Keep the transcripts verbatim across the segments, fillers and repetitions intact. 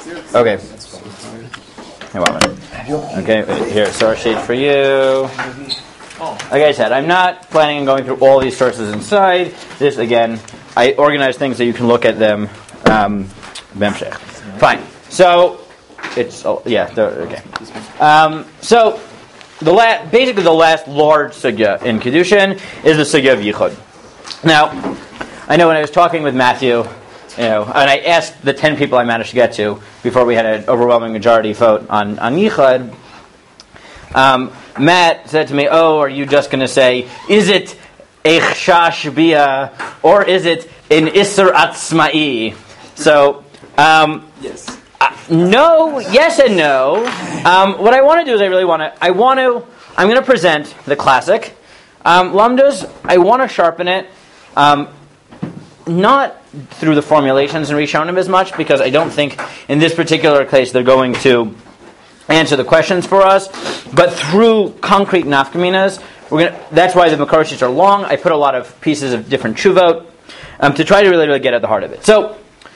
Okay. Hey, one minute. Okay, here, source sheet for you. Like I said, I'm not planning on going through all these sources inside. This, again, I organize things so you can look at them. Um, Fine. So, it's, oh, yeah, the, okay. Um, so, the la- basically the last large sugya in Kiddushin is the sugya of Yichud. Now, I know when I was talking with Matthew, you know, and I asked the ten people I managed to get to before we had an overwhelming majority vote on, on Yichud, um, Matt said to me, oh, are you just going to say, is it Echshash Bia, or is it an Isser Atzma'i? So, um, yes. Uh, no, yes and no. Um, what I want to do is I really want to, I want to, I'm going to present the classic um, Lamdas. I want to sharpen it, um, not through the formulations and Rishonim as much, because I don't think in this particular case they're going to answer the questions for us, but through concrete nafkaminas. We're gonna, that's why the Makar sheets are long. I put a lot of pieces of different shuvot um, to try to really, really get at the heart of it. So,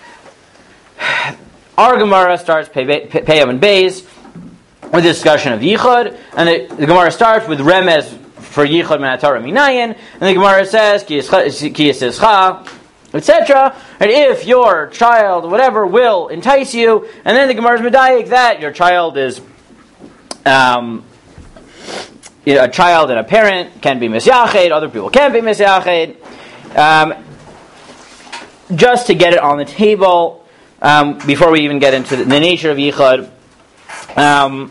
our Gemara starts Peyam and Beis with a discussion of Yichud, and the, the Gemara starts with Remez for Yichud Min HaTorah Minayin, and the Gemara says Ki Yisescha, et cetera. And if your child, whatever, will entice you, and then the Gemara is medayik that your child is, um, you know, a child and a parent can be misyached, other people can't be misyached, um, just to get it on the table. Um, before we even get into the, the nature of Yichud, um,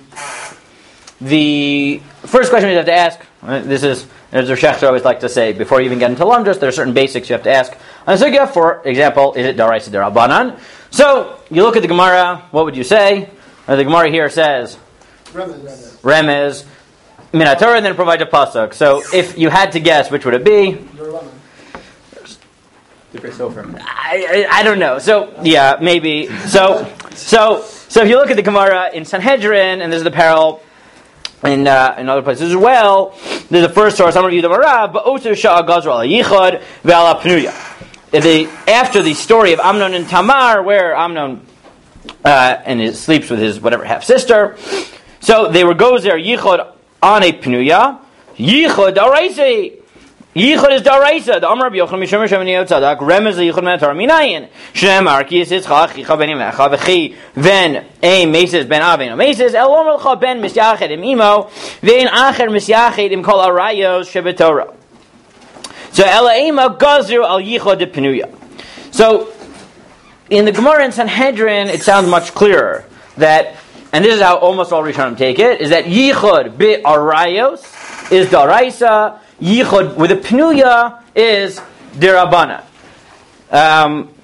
the first question we have to ask, uh, this is, as the Shechter always like to say, before you even get into Lamdas, there are certain basics you have to ask on the Sugya. For example, is it Daraisa Derabanan? So, you look at the Gemara, what would you say? Uh, the Gemara here says, Remez, Remez, Min HaTorah, and then provides a pasuk. So, if you had to guess, which would it be? I, I, I don't know. So yeah, maybe. So so so if you look at the Gemara in Sanhedrin, and there's the parallel in uh, in other places as well. There's the first source. I'm going to read the Marah, but Osu Shah Gazra Yichud Ve'ala Pnuya. The after the story of Amnon and Tamar, where Amnon uh, and he sleeps with his whatever half sister. So they were goes there Yichud on a Pnuya. Yichud Araisi. Yichud is daraisa. The Amar Rabbi Yochanan Mishum Hashem Niyot Tzadak Remez the Yichud Me'atar Minayin Shneimar Ki Yisizcha Chicha Ben Imecha V'chi Ven Ein Meses Ben Avin Meses El Omer L'cha Ben Misyached Im Imo Vein Acher Misyached Im Kol Arayos Shebetorah. So Ela Ema Gazru Al Yichud De Pnuya. So in the Gemara in Sanhedrin, it sounds much clearer that, and this is how almost all Rishonim take it, is that Yichud Be Arayos is daraisa. Yichud with a pnuya is derabana. Um,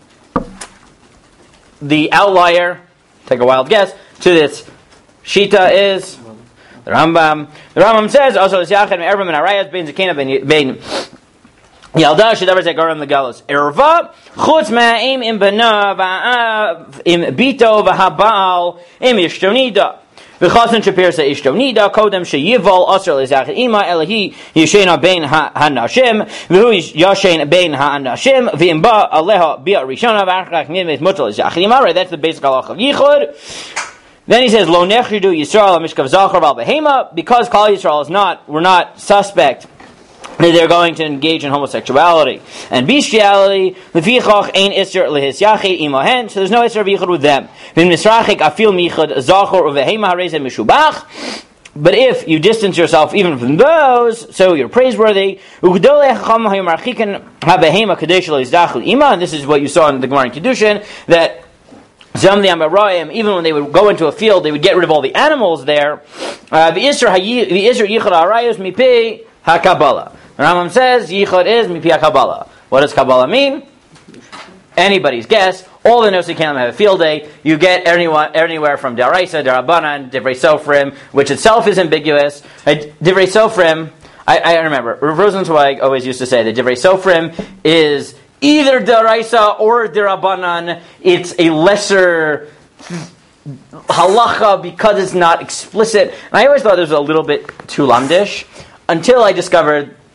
the outlier, take a wild guess, to this shita is the Rambam. The Rambam says also is yachad me'erba min arayas bein zakena bein yalda shedavar zegaram legalos erva chutz ma'im im bana im bito v'habal im yishtonida. V'chasen shapir se ishto nida kodem sheyival asher lezachet ima elahi yishena bein hanashim v'hu yashen bein hanashim v'imba aleha bia rishona v'achrak nidmet mutal lezachet ima. Right, that's the basic halach of Yichud. Then he says lo nechridu Yisrael mishkav zachar val behema, because Klal Yisrael is not, we're not suspect that they're going to engage in homosexuality and bestiality. Lefichach ein iser lehis yachid imahen. So there's no iser of yichud with them. V'im nisrachik afil michud zachor uvehema harezeh mishubach. But if you distance yourself even from those, so you're praiseworthy. Ugdolei chacham hayamarchiken habehema kadesh leizdachu ima. And this is what you saw in the Gemara in Kiddushin, that Zam the Amarayim, even when they would go into a field, they would get rid of all the animals there. The iser yichud arayos mipi hakabala. The Rambam says Yichud is Mipi HaKabbalah. What does Kabbalah mean? Anybody's guess. All the Nosei Kalim have a field day. You get anyone, anywhere from Daraisa, Darabanan, Divrei Sofrim, which itself is ambiguous. Divrei Sofrim, I, I remember, Rav Rosenzweig always used to say that Divrei Sofrim is either Daraisa or Darabanan. It's a lesser halacha because it's not explicit. And I always thought this was a little bit too lamdish until I discovered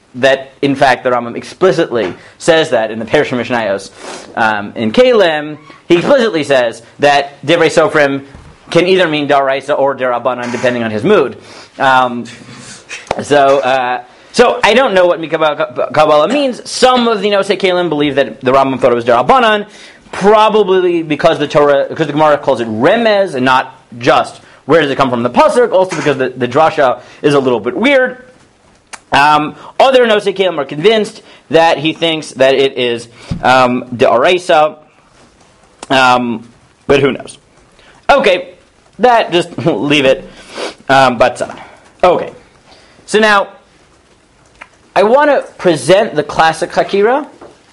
that in fact the Rambam explicitly says that in the Perush Mishnayos um, in Kalim, he explicitly says that Divrei Sofrim can either mean Daraisa or Derabanan depending on his mood. Um, so, uh, so I don't know what Mikabah Kabbalah means. Some of the Nosei Kalim believe that the Rambam thought it was Derabanan, probably because the Torah, because the Gemara calls it Remez and not just where does it come from the pasuk. Also because the, the drasha is a little bit weird. Um, other Nosei Kalim are convinced that he thinks that it is um, Daraisa, um, but who knows? Okay, that just leave it. Um, but uh, okay, so now I want to present the classic Hakira.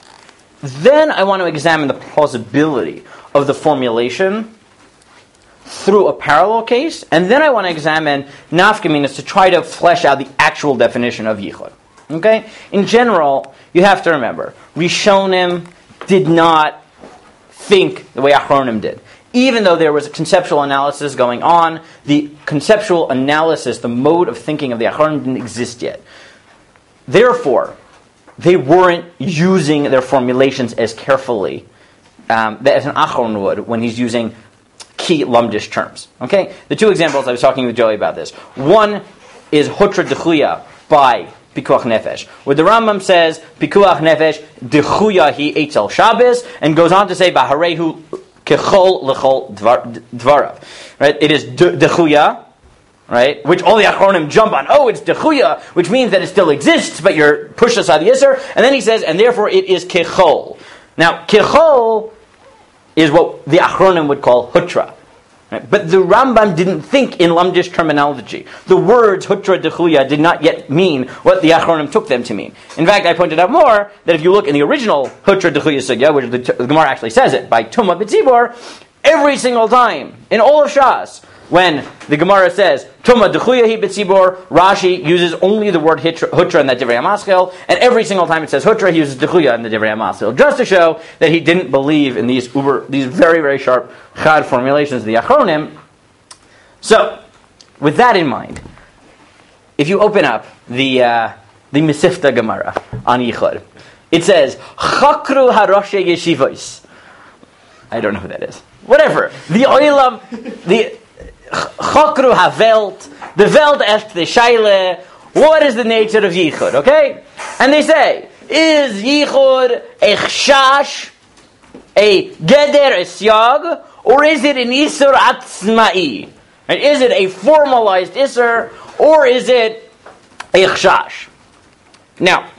Then I want to examine the plausibility of the formulation through a parallel case, and then I want to examine nafkaminas to try to flesh out the actual definition of yichud. Okay? In general, you have to remember, Rishonim did not think the way Achronim did. Even though there was a conceptual analysis going on, the conceptual analysis, the mode of thinking of the Achronim didn't exist yet. Therefore, they weren't using their formulations as carefully um, as an Achron would when he's using key lumdish terms. Okay? The two examples I was talking with Joey about this. One is Hutra Dechuya by Pikuach Nefesh, where the Rambam says Pikuach Nefesh Dechuya hi Eitzel Shabbos, and goes on to say Baharehu Kechol Lechol Dvarav. Right? It is Dechuya, right? Which all the Achronim jump on. Oh, it's Dechuya, which means that it still exists, but you're pushed aside the Yisr. And then he says, and therefore it is Kechol. Now, Kechol is what the Achronim would call Hutra. Right? But the Rambam didn't think in Lamdish terminology. The words Hutra Dechuya did not yet mean what the Achronim took them to mean. In fact, I pointed out more that if you look in the original Hutra Dechuya Sugya, which the, the Gemara actually says it, by Tumah B'tzibor, every single time, in all of Shas, when the Gemara says Tumah Dechuya hi B'tzibor, Rashi uses only the word Hutra in that Divrei HaMaschil, and every single time it says Hutra, he uses Dechuya in the Divrei HaMaschil, just to show that he didn't believe in these uber, these very, very sharp Chad formulations of the Achronim. So, with that in mind, if you open up the uh, the Mesifta Gemara on Yichud, it says Chakru Haroshe Yeshivos. I don't know who that is. Whatever. The Oilam, the Chakru HaVelt, the Welt est the Shaile, what is the nature of Yichud, okay? And they say, is Yichud a Chshash, a Geder Esyag, or is it an Isur Atzma'i? And is it a formalized Isur, or is it a Chshash? Now,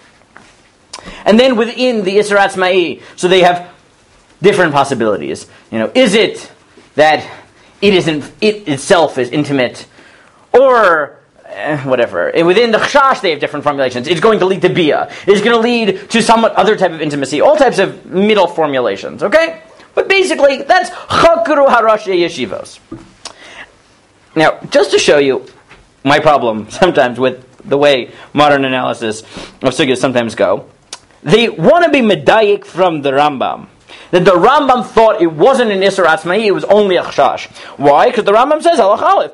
and then within the Isur Atzma'i, so they have different possibilities. You know, is it that it isn't, it itself is intimate, or eh, whatever. And within the Chshash, they have different formulations. It's going to lead to Bia. It's going to lead to somewhat other type of intimacy. All types of middle formulations, okay? But basically, that's Chakru Harashe Yeshivos. Now, just to show you my problem sometimes with the way modern analysis of sugyas sometimes go, they want to be medayik from the Rambam. That the Rambam thought it wasn't an Isser Atzma'i, it was only a Chshash. Why? Because the Rambam says, Halach Aleph,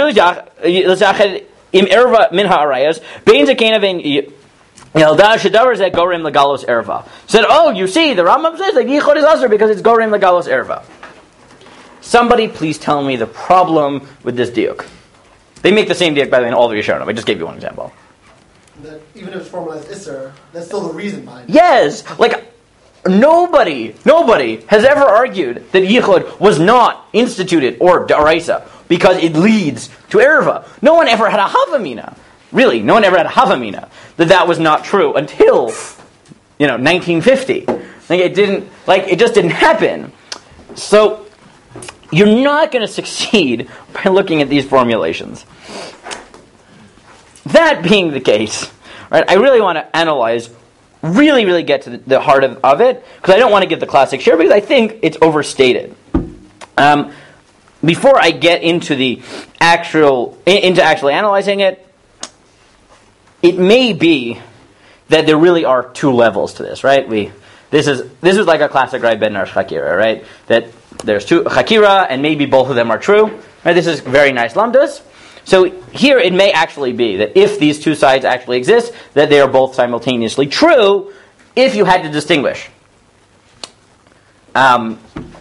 im erva min ha'arayas, bein zekena vein yelda shedavar zeh gorim legalos erva. Said, oh, you see, the Rambam says that Yichud is Asr because it's gorim legalos erva. Somebody please tell me the problem with this diuk. They make the same diuk, by the way, in all the Rishonim. I just gave you one example. That even if it's formalized Isser, that's still the reason behind it. Yes! Like, Nobody, nobody has ever argued that Yichud was not instituted or Daraisa because it leads to Erva. No one ever had a Havamina. Really, no one ever had a Havamina that that was not true until, you know, nineteen fifty. Like it didn't, like it just didn't happen. So you're not going to succeed by looking at these formulations. That being the case, right? I really want to analyze. Really, really get to the, the heart of, of it, because I don't want to give the classic share, because I think it's overstated. Um, before I get into the actual, into actually analyzing it, it may be that there really are two levels to this, right? We, this is this is like a classic Rai Ben Narsh Chakira, right? That there's two Chakira, and maybe both of them are true. Right? This is very nice lamdas, So here it may actually be that if these two sides actually exist, that they are both simultaneously true, if you had to distinguish. Um,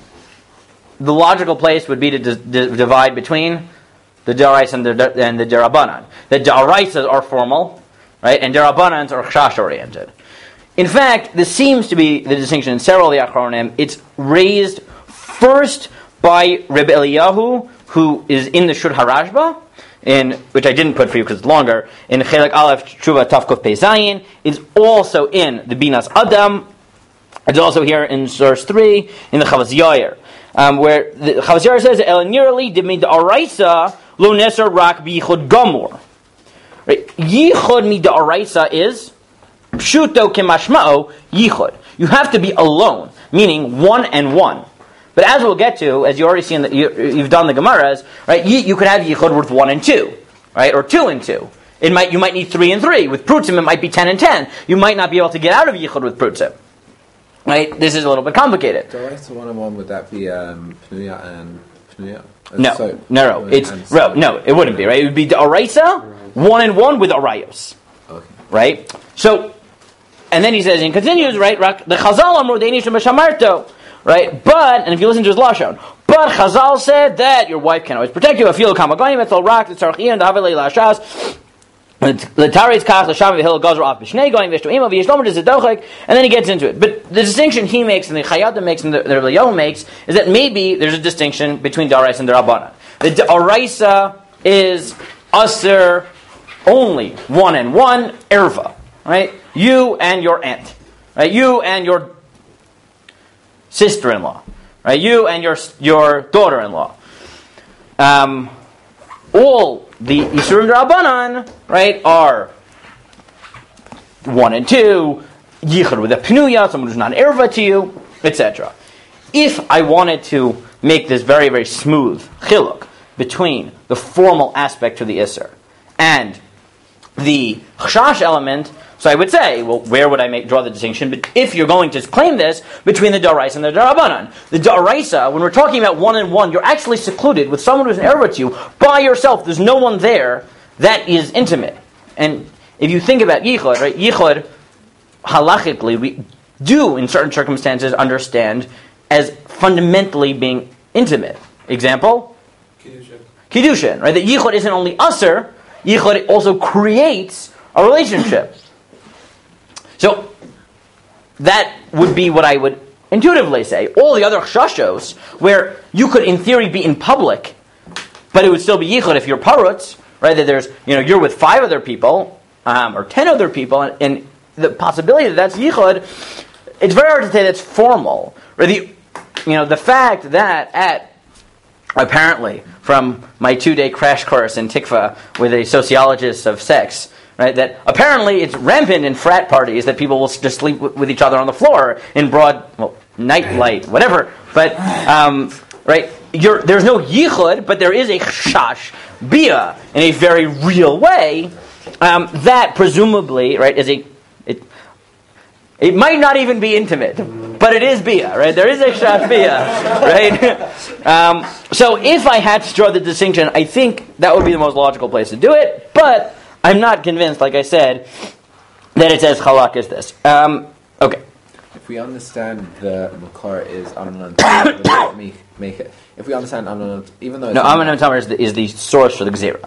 the logical place would be to d- d- divide between the Daraisa and the, and the Darabanan. The Daraisas are formal, right, and Darabanans are chash-oriented. In fact, this seems to be the distinction in several of the Achronim. It's raised first by Rebbe Eliyahu, who is in the Shur HaRashba, in which I didn't put for you because it's longer, in Chelek Aleph Tshuva Tavkuf Pei Zayin. It's also in the Binas Adam. It's also here in source three, in the Chavaz Yair, um, where the Chavaz Yair says, El Nirali Dimid Araisa Lo Neser Rak Bichud Gamor. Right? Yichud Mida Araisa is Pshuto Kemashmao Yichud. You have to be alone, meaning one and one. But as we'll get to, as you already seen that you, you've done the Gemaras, right? You, you could have Yichud with one and two, right, or two and two. It might you might need three and three. With Prutzim, it might be ten and ten. You might not be able to get out of Yichud with Prutzim, right? This is a little bit complicated. Daraisa one and one, would that be um, Pnuya and Pnuya? No, so, no, no. It's no, no. It wouldn't be, right? It would be Daraisa one and one with Arayos, okay, right? So, and then he says, and continues, right? The Chazal Amru Deinish Meshamarto. Right, but and if you listen to his lashon, but Chazal said that your wife can always protect you. Afil kamagoyim etzol rak tzarchian davelei lashas letaritz kach l'shav v'hil gazer off b'shnei going v'shtoim v'yishlomer zedochek, and then he gets into it. But the distinction he makes and the Chayyada makes and the, the Rebbe makes is that maybe there's a distinction between Daraisa and Darabanan. The Daraisa is aser only one and one erva, right? You and your aunt, right? You and your sister-in-law, right? You and your your daughter-in-law. Um, all the Yisurim Rabbanan, right, are one and two, Yichud with a Pnuya, someone who's not erva to you, et cetera. If I wanted to make this very, very smooth chiluk between the formal aspect to the Isser and the chash element, so I would say, well, where would I make draw the distinction? But if you're going to claim this between the Daraisa and the Darabanan, the Daraisa, when we're talking about one and one, you're actually secluded with someone who's an erva to you by yourself. There's no one there that is intimate. And if you think about Yichud, right? Yichud, halachically, we do in certain circumstances understand as fundamentally being intimate. Example? Kiddushin. Kiddushin, right? That Yichud isn't only usher, Yichud also creates a relationship. So, that would be what I would intuitively say. All the other chashos, where you could in theory be in public, but it would still be yichud if you're parutz, right? That there's, you know, you're with five other people, um, or ten other people, and, and the possibility that that's yichud, it's very hard to say that's formal. Or the, you know, the fact that at, apparently, from my two-day crash course in Tikva with a sociologist of sex, right, that apparently it's rampant in frat parties that people will just sleep w- with each other on the floor in broad, well, night light, whatever. But, um, right, you're, there's no yichud, but there is a chash bia in a very real way. Um, that presumably, right, is a it. It might not even be intimate, but it is bia, right? There is a chash bia, right? um, so if I had to draw the distinction, I think that would be the most logical place to do it. But I'm not convinced, like I said, that it's as halak as this. Um, okay. If we understand the Makar is Amanam, make, make it. If we understand Amanam, even though it's no, Amanam Tamar is the, is the source for the Gzera.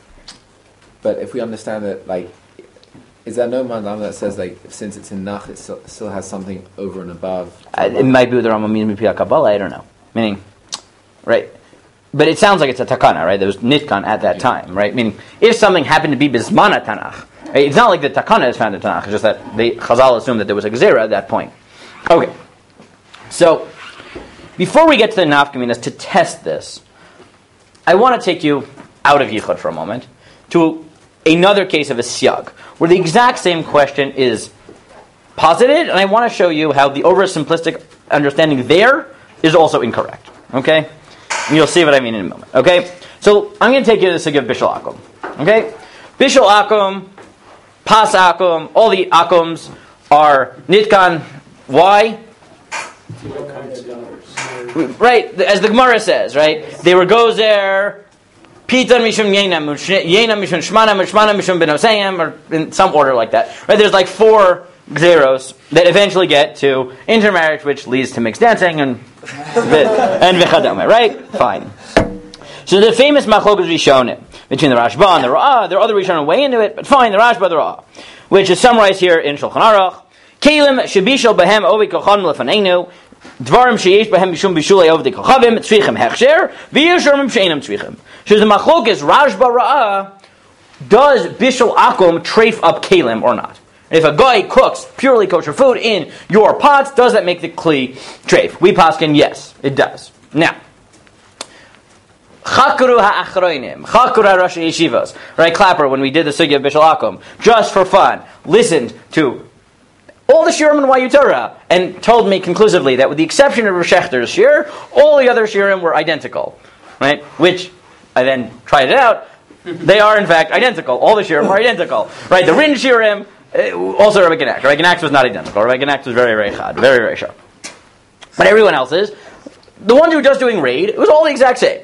But if we understand that, like, is there no mandam that says, like, since it's in Nach, it still, still has something over and above? Uh, it might be with the Rambam means Mipia Kabbalah, I don't know. Meaning, right? But it sounds like it's a takana, right? There was nitkan at that time, right? Meaning, if something happened to be bismana Tanakh, right? It's not like the takana is found in Tanakh, it's just that the Chazal assumed that there was a Gezerah at that point. Okay. So, before we get to the nafkaminas, to test this, I want to take you out of Yichud for a moment to another case of a siyag, where the exact same question is posited, and I want to show you how the oversimplistic understanding there is also incorrect. Okay? And you'll see what I mean in a moment. Okay? So, I'm going to take you to the sugya of Bishul Akum. Okay? Bishul Akum, Pas Akum, all the Akums are Nitkan. Why? Right, as the Gemara says, right? They were gozer Pita mishum yena, yena mishum shmana, shmana mishum benoseim, or in some order like that. Right? There's like four zeros that eventually get to intermarriage, which leads to mixed dancing and and v'chadama. Right? Fine. So the famous machlokas rishonim between the Rashba and the Ra'ah, there are other rishonim way into it, but fine, the Rashba, the Ra'ah, which is summarized here in Shulchan Aruch. Kelim shebishal behem ovi kochanim lefaneinu. Dvarim sheyesh behem mishum bishulei ovdei kochavim tzvichem hechsher v'yisharmim sheinam tzvichem. So the machlokas Rashba Ra'ah, does bishul akum treif up kelim or not? If a guy cooks purely kosher food in your pots, does that make the kli treif? We paskin yes, it does. Now, chakuru ha'achroinim, chakuru ha'rosh yeshivos, right? Clapper, when we did the sugya of bishul akum, just for fun, listened to all the shiurim in Wayu Torah, and told me conclusively that with the exception of Rosh Hashem's shiur, all the other shiurim were identical, right? Which I then tried it out. They are in fact identical. All the shiurim are identical, right? The Rin shiurim, also Rabbi Genak. Rabbi Genak was not identical. Rabbi Genak was very, very chad, very, very sharp. But everyone else is. The one who was just doing raid, it was all the exact same.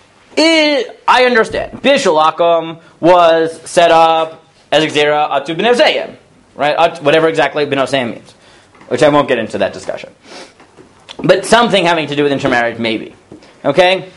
It, I understand. Bishul akum was set up as Xera Atu B'nei Zayim. Right, whatever exactly B'nosayim means, which I won't get into that discussion. But something having to do with intermarriage, maybe. Okay?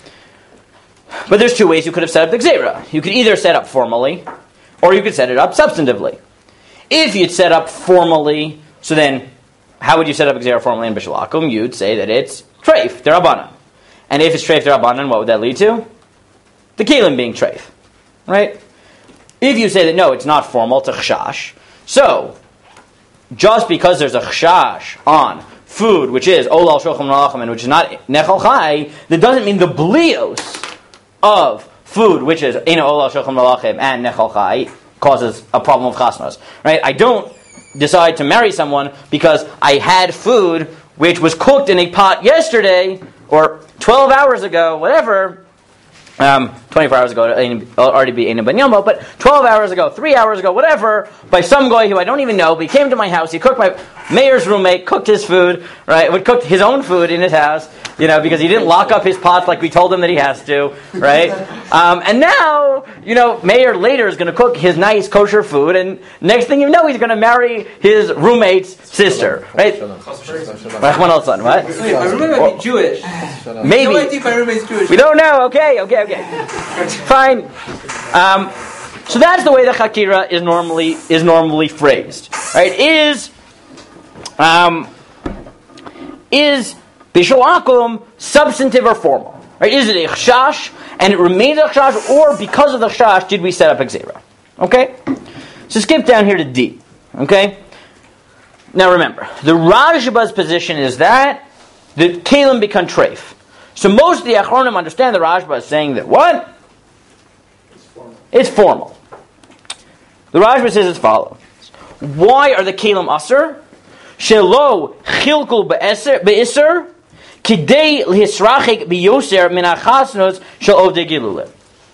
But there's two ways you could have set up the Xera. You could either set up formally, or you could set it up substantively. If you'd set up formally, so then, how would you set up Xera formally in Bishul Akum? You'd say that it's treif, derabanan. And if it's treif, derabanan, what would that lead to? The kelim being treif. Right? If you say that, no, it's not formal, it's a chshash, so, just because there's a chshash on food, which is olal shochem malachim, and which is not nechal chai, that doesn't mean the blios of food, which is in olal shochem malachim and nechal chai, causes a problem of chasnos. Right? I don't decide to marry someone because I had food which was cooked in a pot yesterday or twelve hours ago, whatever. Um, twenty-four hours ago, it'll already be Eina Ben Yomo, but twelve hours ago, three hours ago, whatever, by some guy who I don't even know, but he came to my house, he cooked my mayor's roommate, cooked his food, right, would cook his own food in his house, you know, because he didn't lock up his pots like we told him that he has to, right? Um, and now, you know, mayor later is going to cook his nice kosher food, and next thing you know, he's going to marry his roommate's sister, right? What? I remember he's Jewish. Maybe. No idea if my roommate's Jewish. We don't know. Okay, okay, okay. Fine. Um, so that's the way the chakira is normally is normally phrased, right? Is um, is bishul akum substantive or formal? Right? Is it a chshash and it remains a chshash, or because of the chshash did we set up a gzera? Okay. So skip down here to D. Okay. Now remember, the Rashba's position is that the kelim become treif. So most of the Achronim understand the Rashba is saying that what? It's formal. It's formal. The Rashba says as follows. Why are the kelim aser? Shelo chilkul be'isr kidei l'hisrachik biyoser min ha'chasnos shel ovdei gilulim.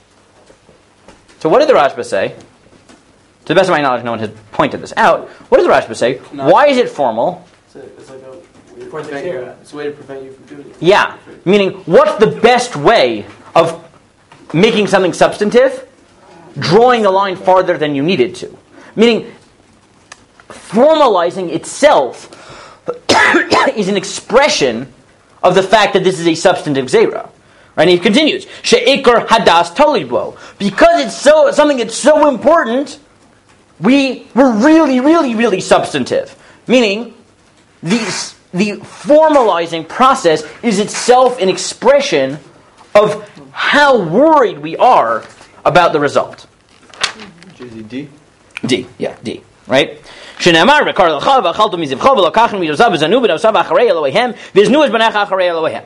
So what did the Rashba say? To the best of my knowledge, no one has pointed this out. What does the Rashba say? No. Why is it formal? It's, a, it's like a way to prevent you, it's a way to prevent you from doing it. Yeah. Meaning, what's the best way of making something substantive? Drawing the line farther than you needed to. Meaning, formalizing itself is an expression of the fact that this is a substantive zera. Right? And he continues, She'ikar hadas talidbo. Because it's so something that's so important, we were really, really, really substantive. Meaning, the, the formalizing process is itself an expression of how worried we are about the result. D? D, yeah, D. Right? Shenemar rekar l'chav achaltu mizivcho v'lokachin midosav v'zanu v'nosav acharei Eloheim v'znu es b'necha acharei Eloheim.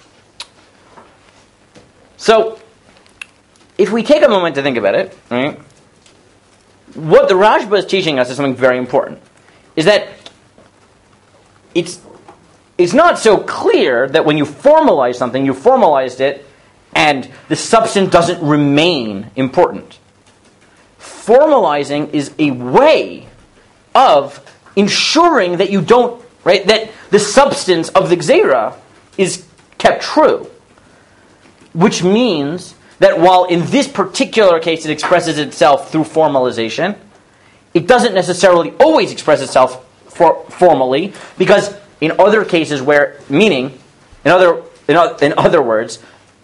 So, if we take a moment to think about it, right, what the Rashba is teaching us is something very important. Is that it's it's not so clear that when you formalize something, you formalized it and the substance doesn't remain important. Formalizing is a way of ensuring that you don't, right, that the substance of the Gzeira is kept true. Which means that while in this particular case it expresses itself through formalization, it doesn't necessarily always express itself for formally, because in other cases where, meaning, in other, in, in other words,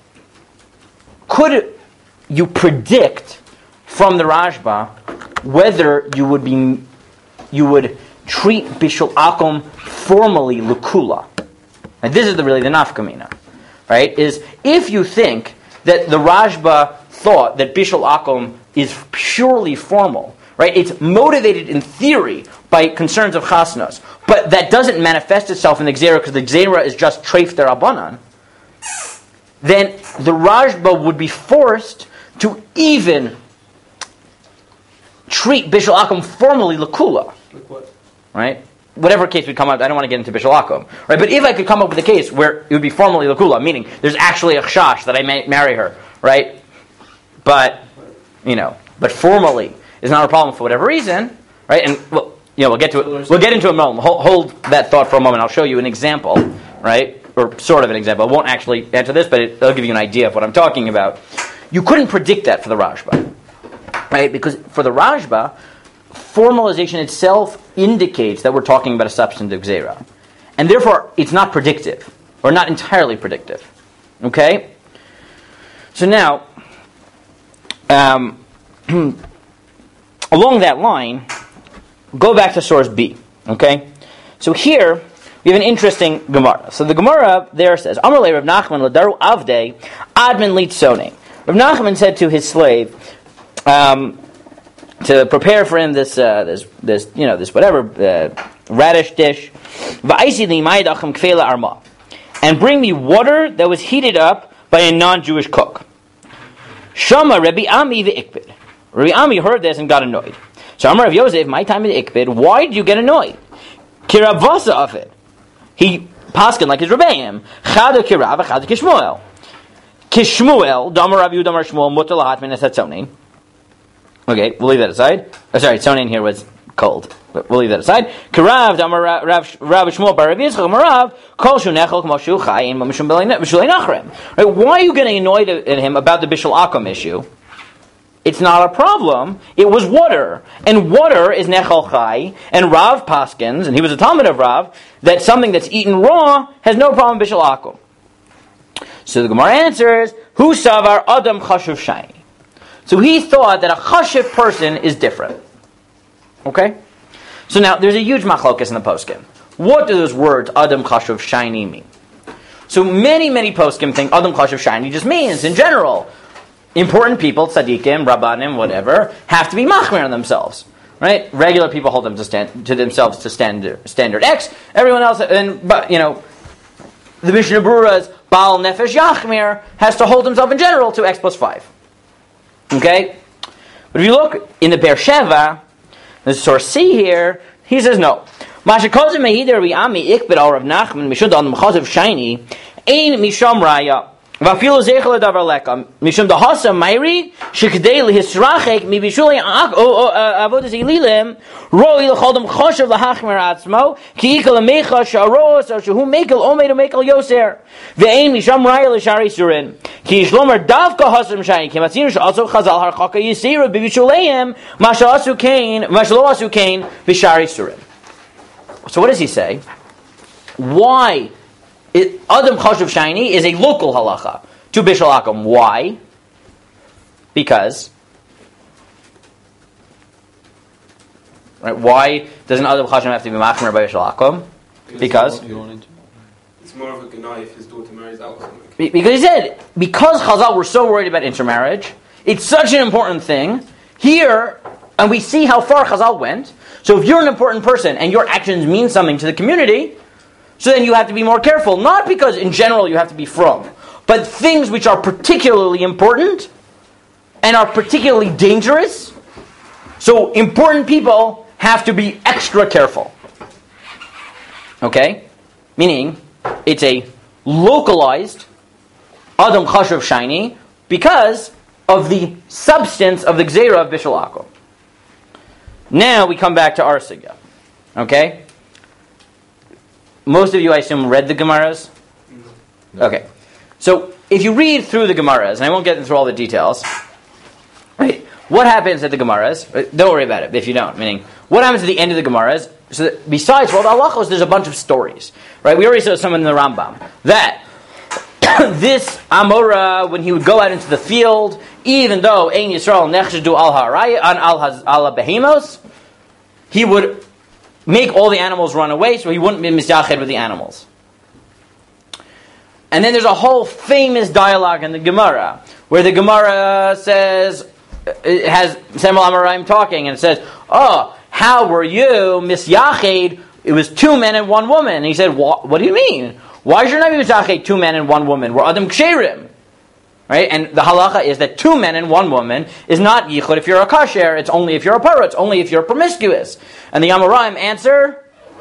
could you predict from the Rashba whether you would be, you would treat Bishul Akum formally Lukula? And this is the, really the nafkamina, right? Is if you think that the Rashba thought that Bishul Akum is purely formal, right? It's motivated in theory by concerns of chasnos, but that doesn't manifest itself in the Gzera because the Gzera is just treif derabanan, then the Rashba would be forced to even treat Bishul Akum formally Lakula. Like what? Right? Whatever case we come up, I don't want to get into Bishul Akum. Right? But if I could come up with a case where it would be formally Lakula, meaning there's actually a chash that I may marry her, right? But, you know, but formally is not a problem for whatever reason, right? And well, you know, we'll get to it. We'll get into it in a moment. Hold, hold that thought for a moment. I'll show you an example, right? Or sort of an example. I won't actually answer this, but it, it'll give you an idea of what I'm talking about. You couldn't predict that for the Rashba, right? Because for the Rashba, formalization itself indicates that we're talking about a substantive Gzera. And therefore, it's not predictive, or not entirely predictive. Okay? So now, um, along that line, go back to source B. Okay? So here, we have an interesting Gemara. So the Gemara there says, Amar le Rav Nachman l'daru avdei admin litzone. Rav Nachman said to his slave, um, to prepare for him this, uh, this, this, you know, this whatever uh, radish dish, va'isi li'mayidachem kfela arma, and bring me water that was heated up by a non-Jewish cook. Shama Rabbi Ami v'ikbid. Rabbi Ami heard this and got annoyed. So Amar Rav Yosef, my time is ikbid. Why did you get annoyed? Kiravasa of it. He paskin like his Rebbeim. Chada kirav, chada kishmuel. Kishmuel, damar Rav Yehuda, damar Shmuel, mutar lahat min esatzonin. Okay, we'll leave that aside. Oh, sorry, tzonin here was cold, but we'll leave that aside. Kirav, damar Rav Shmuel, bar Rav Yitzchak, damar Rav, kol shu nechol k'mo shu chayin, mishum b'shulei nachrem. Right? Why are you getting annoyed at him about the Bishul Akum issue? It's not a problem. It was water. And water is nechal chai. And Rav paskins, and he was a Talmud of Rav, that something that's eaten raw has no problem bishul akum. So the Gemara answers, Hu savar adam chashuv shayni. So he thought that a chashuv person is different. Okay? So now, there's a huge machlokas in the poskim. What do those words, adam chashuv shayni, mean? So many, many poskim think adam chashuv shayni just means, in general, important people, tzaddikim, rabbanim, whatever, have to be machmir on themselves, right? Regular people hold them to stand to themselves to standard standard X. Everyone else, and but you know, the Mishnah Berurah's Baal Nefesh Yachmir has to hold himself in general to X plus five. Okay, but if you look in the Be'er Sheva, the source C here, he says no. Mashakozim mehider bi'ami ikbid al Rav Nachman mishud al mechazav shayni ein misham raya. Vafilo zeichel davar lekam mishum dahasa mayri shekdei lihisrachek mibishuli ak o avodas ililem roi lecholdem choshev lahachmer atzmo ki ikal amecha sharos or shehu mekel omeid mekel yoser ve'ein misham raya l'shari surin ki yishlomer davka hasam shayin ki matzinu she'aso chazal harchaka yisira bibishuleim mashalasu kain mashalasu kain b'shari surin. So what does he say? Why? It, Adam Chashuv Shayni is a local halacha to Bishul Akum. Why? Because. Right? Why doesn't Adam Chashuv have to be machmer by Bishul Akum? Because. It's more of a ganai if his daughter marries out or something. Because he said, because Chazal were so worried about intermarriage, it's such an important thing. Here, and we see how far Chazal went. So if you're an important person and your actions mean something to the community, so then you have to be more careful. Not because in general you have to be from, but things which are particularly important and are particularly dangerous. So important people have to be extra careful. Okay? Meaning, it's a localized Adam Chashuv Shayni because of the substance of the Gzeira of Bishul Akum. Now we come back to our sugya. Okay? Most of you, I assume, read the Gemaras? Okay. So, if you read through the Gemaras, and I won't get through all the details, right? What happens at the Gemaras? Right, don't worry about it if you don't. Meaning, what happens at the end of the Gemaras? So that besides well, the halachos, there's a bunch of stories, right? We already saw some in the Rambam that this Amora, when he would go out into the field, even though Ein Yisrael nechshadu al ha'araya on al al behemos, he would make all the animals run away, so he wouldn't be misyached with the animals. And then there's a whole famous dialogue in the Gemara, where the Gemara says, it has Samuel Amoraim talking, and it says, oh, how were you misyached? It was two men and one woman. And he said, what, what do you mean? Why should I be misyached two men and one woman? We're Adam Ksherim. Right? And the halacha is that two men and one woman is not yichud if you're a kasher, it's only if you're a parah, it's only if you're promiscuous. And the Amoraim answer,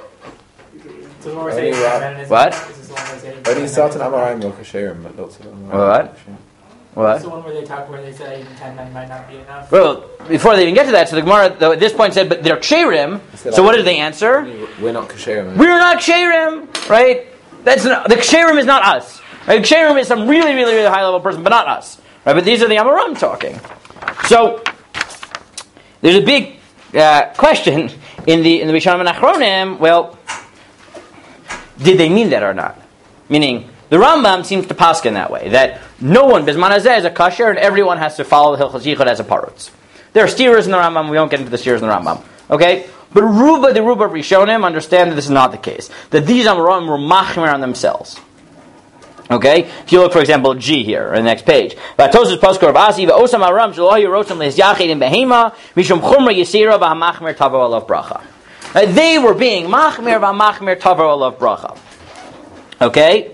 what? What do you start an Amoraim or Kasherim? What? What? That's the one where they talk where they say even ten men might not be enough. Well, before they even get to that, so the Gemara though, at this point said, but they're ksherim. So what did they answer? We're not Kasherim. We're not ksherim, right? That's not, the ksherim is not us. Right? Ksherim is some really, really, really high level person, but not us. Right? But these are the Amoram talking. So there's a big uh, question in the in the Rishonim and Achronim. Well, did they mean that or not? Meaning, the Rambam seems to paskin that way, that no one, Bizman Hazeh, is a kasher, and everyone has to follow the Hilchos Yichud as a parutz. There are steerers in the Rambam, we won't get into the steerers in the Rambam. Okay? But Ruba, the Ruba Rishonim, understand that this is not the case. That these Amoraim were machmer on themselves. Okay? If you look, for example, G here, on the next page. V'atosus paskor of Asi, v'osam Aram, shelo yirotzim le'ez yachid in behema, mishum chumra yisira v'hamachmer tavo alav bracha. They were being machmer v'hamachmer tavo alav bracha. Okay?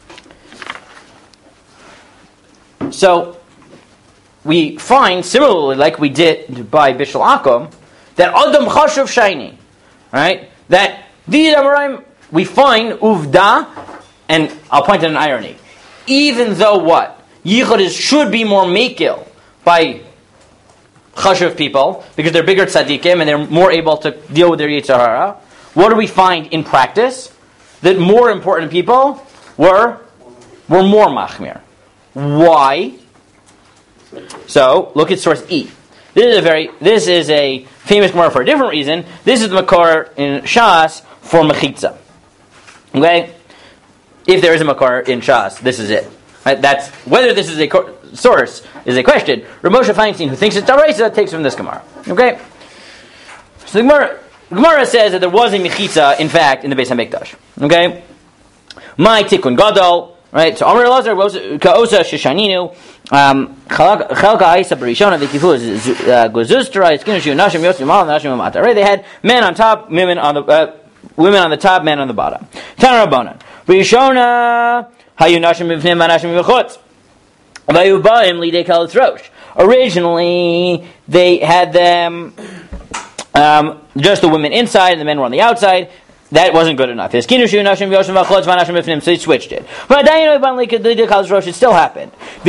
So, we find, similarly, like we did by Bishul Akum, that Adam Chashuv Shaini, right? That these Amoraim, we find Uvda, and I'll point out an irony. Even though what? Yichud is, should be more Mekil by Chashuv people, because they're bigger tzaddikim and they're more able to deal with their Yetzer Hara. What do we find in practice? That more important people were, were more Machmir. Why? So, look at source E. This is a very, this is a famous Gemara for a different reason. This is the Makor in Shas for Mechitza. Okay? If there is a Makor in Shas, this is it. Right? That's, whether this is a co- source is a question. Rav Moshe Feinstein, who thinks it's Taraisa, takes from this Gemara. Okay? So the Gemara, Gemara says that there was a Mechitza, in fact, in the Beis HaMikdash. Okay? My Tikkun Gadol. Right, so Amr Elazar Ka'osa Shishaninu Chalka Aisa Barishona Vikifu Guzustra Iskinishu Nashim Yosim Mal Nashim Mata. Right, they had men on top, women on the uh, women on the top, men on the bottom. Tana Rabbanan Barishona Hayu Nashim Mivnim Nashim Vichutz Vayu Ba'im Lidei Kal Throsh. Originally, they had them um, just the women inside and the men were on the outside. That wasn't good enough. So he switched it. But it still happened.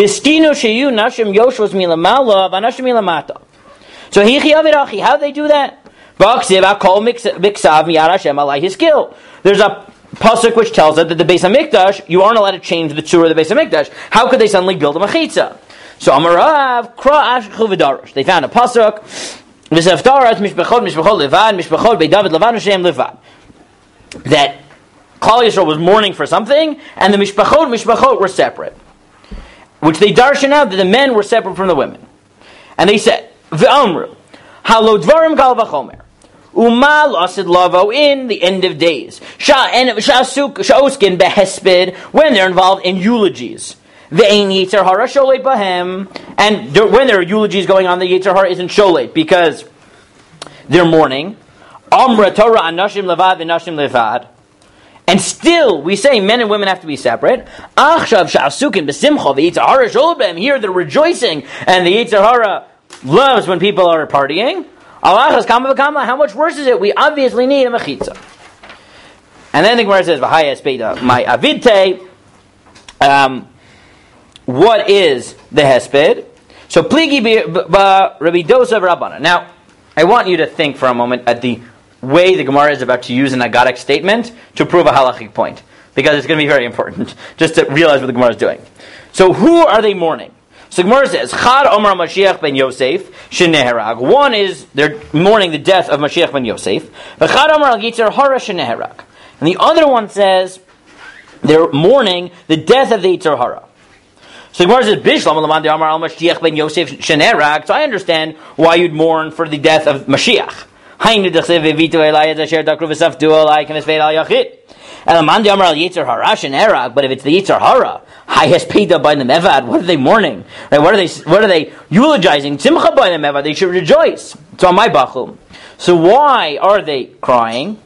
So how do they do that? There's a pasuk which tells us that the Beis HaMikdash, you aren't allowed to change the tzura of the Beis HaMikdash. How could they suddenly build a mechitza? So Amarav, Kra Ashchu V'Darush. They found a pasuk. That Klal Yisrael was mourning for something, and the mishpachot, mishpachot were separate. Which they darshan out that the men were separate from the women. And they said, V'amru, halo dvarim kal v'chomer, umal asid lavo in the end of days, sha'oskin behesped, when they're involved in eulogies. Ve'ein yitzer hara sholeit bahem, and there, when there are eulogies going on, the yitzer hara isn't sholeit, because they're mourning. Amra Torah anashim levad v'nashim levad, and still we say men and women have to be separate. Achshav sha'asukim b'simcha v'yitzar hara sholbem. Here they're rejoicing, and the yitzar hara loves when people are partying. Alachas kama v'kama. How much worse is it? We obviously need a mechitza. And then the Gemara says, "V'hayas beida my avidte." Um, what is the hesped? So pligi ba Rabbi Dosa v'Rabbana. Now, I want you to think for a moment at the way the Gemara is about to use an agadic statement to prove a halachic point. because it's going to be very important just to realize what the Gemara is doing. So who are they mourning? So the Gemara says, Chad Omer Mashiach ben Yosef sheneherag. One is they're mourning the death of Mashiach ben Yosef. Chad Omer al Yitzhar Hara sheneherag. And the other one says they're mourning the death of the Yitzhar Hara. So the Gemara says, Bishlam Lamandi Amar al Mashiach ben Yosef sheneherag. So I understand why you'd mourn for the death of Mashiach. Hainu dechsev v'vitu elayet asher dakru v'saftu alay k'mesved al yachid. Elamandi Amar al Yitzhar Hara sheneherag. But if it's the Yitzhar Hara, highest pida by the mevad, what are they mourning? Right? What are they? What are they eulogizing? Simcha by the mevad. They should rejoice. It's on my bachum. So why are they crying?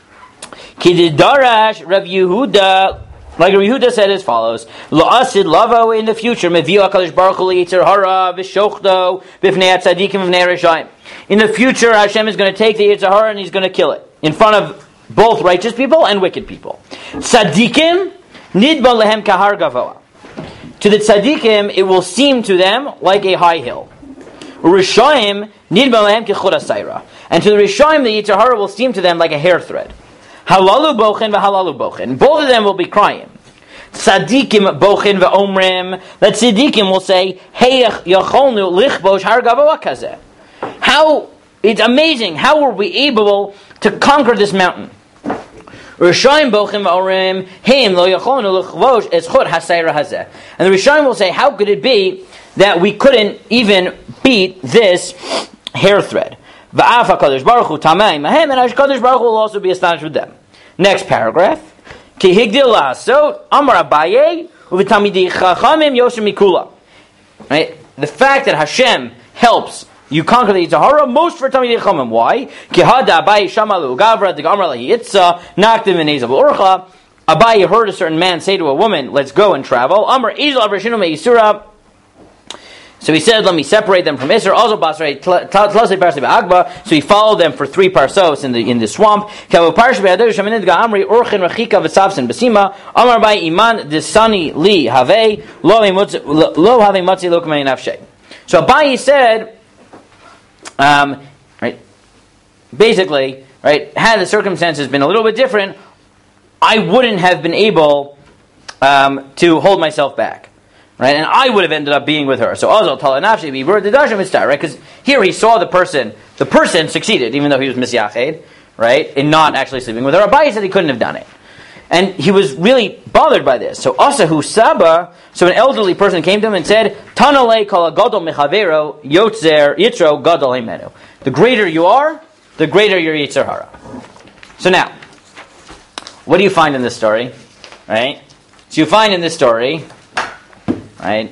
Kididarash Rav Yehuda. Like Rav Yehuda said as follows: La'asid lavo in the future meviu Hakadosh Baruch Hu Yitzhar Hara v'shochto b'fnei tzadikim v'fnei reshaim. In the future, Hashem is going to take the Yitzhar Hara and He's going to kill it in front of both righteous people and wicked people. Tzadikim nidba lehem kahar gavoa. To the tzadikim, it will seem to them like a high hill. Rishaim nidba lehem kechod asayra. And to the Rishaim, the Yitzhar Hara will seem to them like a hair thread. Halalu bochen v'halalu bochen. Both of them will be crying. Tzadikim bochen v'omrim. That tzadikim will say, Heyach yacholnu lichbosh har gavoa kazeh. How, it's amazing, how were we able to conquer this mountain? Rishaim bochim v'omrim him lo yacholnu lichbosh eschot hasayra hazeh. And the Rishaim will say, how could it be that we couldn't even beat this hair thread? V'af HaKadosh Baruch Hu tamei mahem, and HaKadosh Baruch Hu will also be astonished with them. Next paragraph. Ki higdil la'asot amar Abaye u'v'tamidei chachamim yoshem mikula. Right? The fact that Hashem helps you conquer the Yitzhar Hara, most for tamidei chachamim. Why? Ki hada Abaye shamalu gavra d'gamra lahi yitza nakdim v'nezal v'orcha. Abaye heard a certain man say to a woman, let's go and travel. Amar Ezel Avrashinu me'isura. So he said, let me separate them from Isser. Also, Basrei, Tlasei Parsei Ba'agba. So he followed them for three parsos in the in the swamp. Kavu Parsei Ba'adur Shamanid Ga'amri Urchin Rechika V'tzavsin Basima. Amar Bai Iman Desani Li Havei Lo Havei Matzi Lo Kamei Nafshei. So Abaye said, um, right, basically, right, had the circumstances been a little bit different, I wouldn't have been able um, to hold myself back. Right, and I would have ended up being with her. So Azal Tala Nafshi be word the Dasham is right? Because here he saw the person, the person succeeded, even though he was Misyached, right, in not actually sleeping with her. Abaye said he couldn't have done it. And he was really bothered by this. So Asahu Saba, so an elderly person came to him and said, Tanale kala gadol mechavero yotzer yitro gadol himenu. The greater you are, the greater your Yitzhar Hara. So now, what do you find in this story? Right? So you find in this story, right?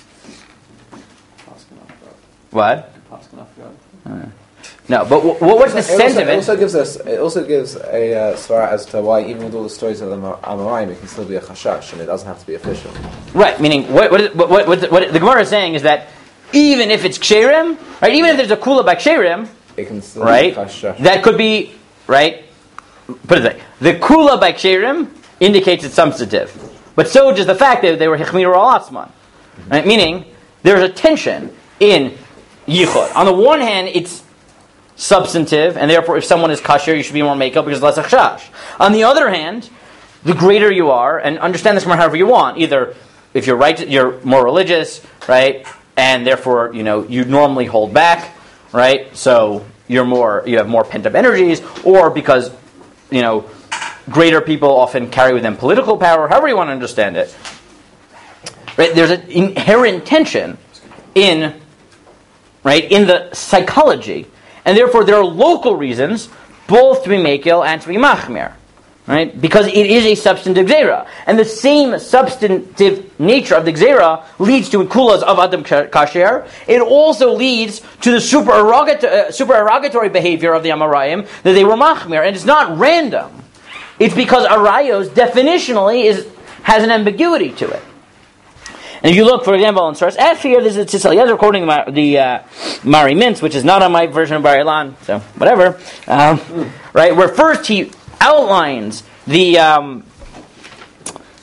What? Uh, no, but w- what's the sense of it? It also gives us. It also gives a uh, svara as to why, even with all the stories of the Amoraim, it can still be a chashash, and it doesn't have to be official. Right. Meaning, what what what, what, what, what the Gemara is saying is that even if it's ksherim, right? Even if there's a kula by ksherim, it can still right? be chashash. That could be right. Put it this way: the kula by ksherim indicates it's substantive, but so does the fact that they were hichmir al atzman. Right? Meaning, there's a tension in yichud. On the one hand, it's substantive, and therefore, if someone is kasher, you should be more makeup because less achshash. On the other hand, the greater you are, and understand this more however you want. Either if you're right, you're more religious, right, and therefore, you know, you normally hold back, right. So you're more, you have more pent up energies, or because, you know, greater people often carry with them political power. However you want to understand it. Right, there's an inherent tension in, right, in the psychology, and therefore there are local reasons both to be mekil and to be machmir, right? Because it is a substantive gzeira, and the same substantive nature of the gzeira leads to kulas of adam kasher. It also leads to the supererogatory, uh, supererogatory behavior of the Amoraim that they were machmir, and it's not random. It's because arayos definitionally is has an ambiguity to it. And if you look, for example, in source F here, this is Tzitzel Yezer quoting the, the uh, Mari Mintz, which is not on my version of Bar Ilan, so whatever. Um, mm. Right, where first he outlines the um,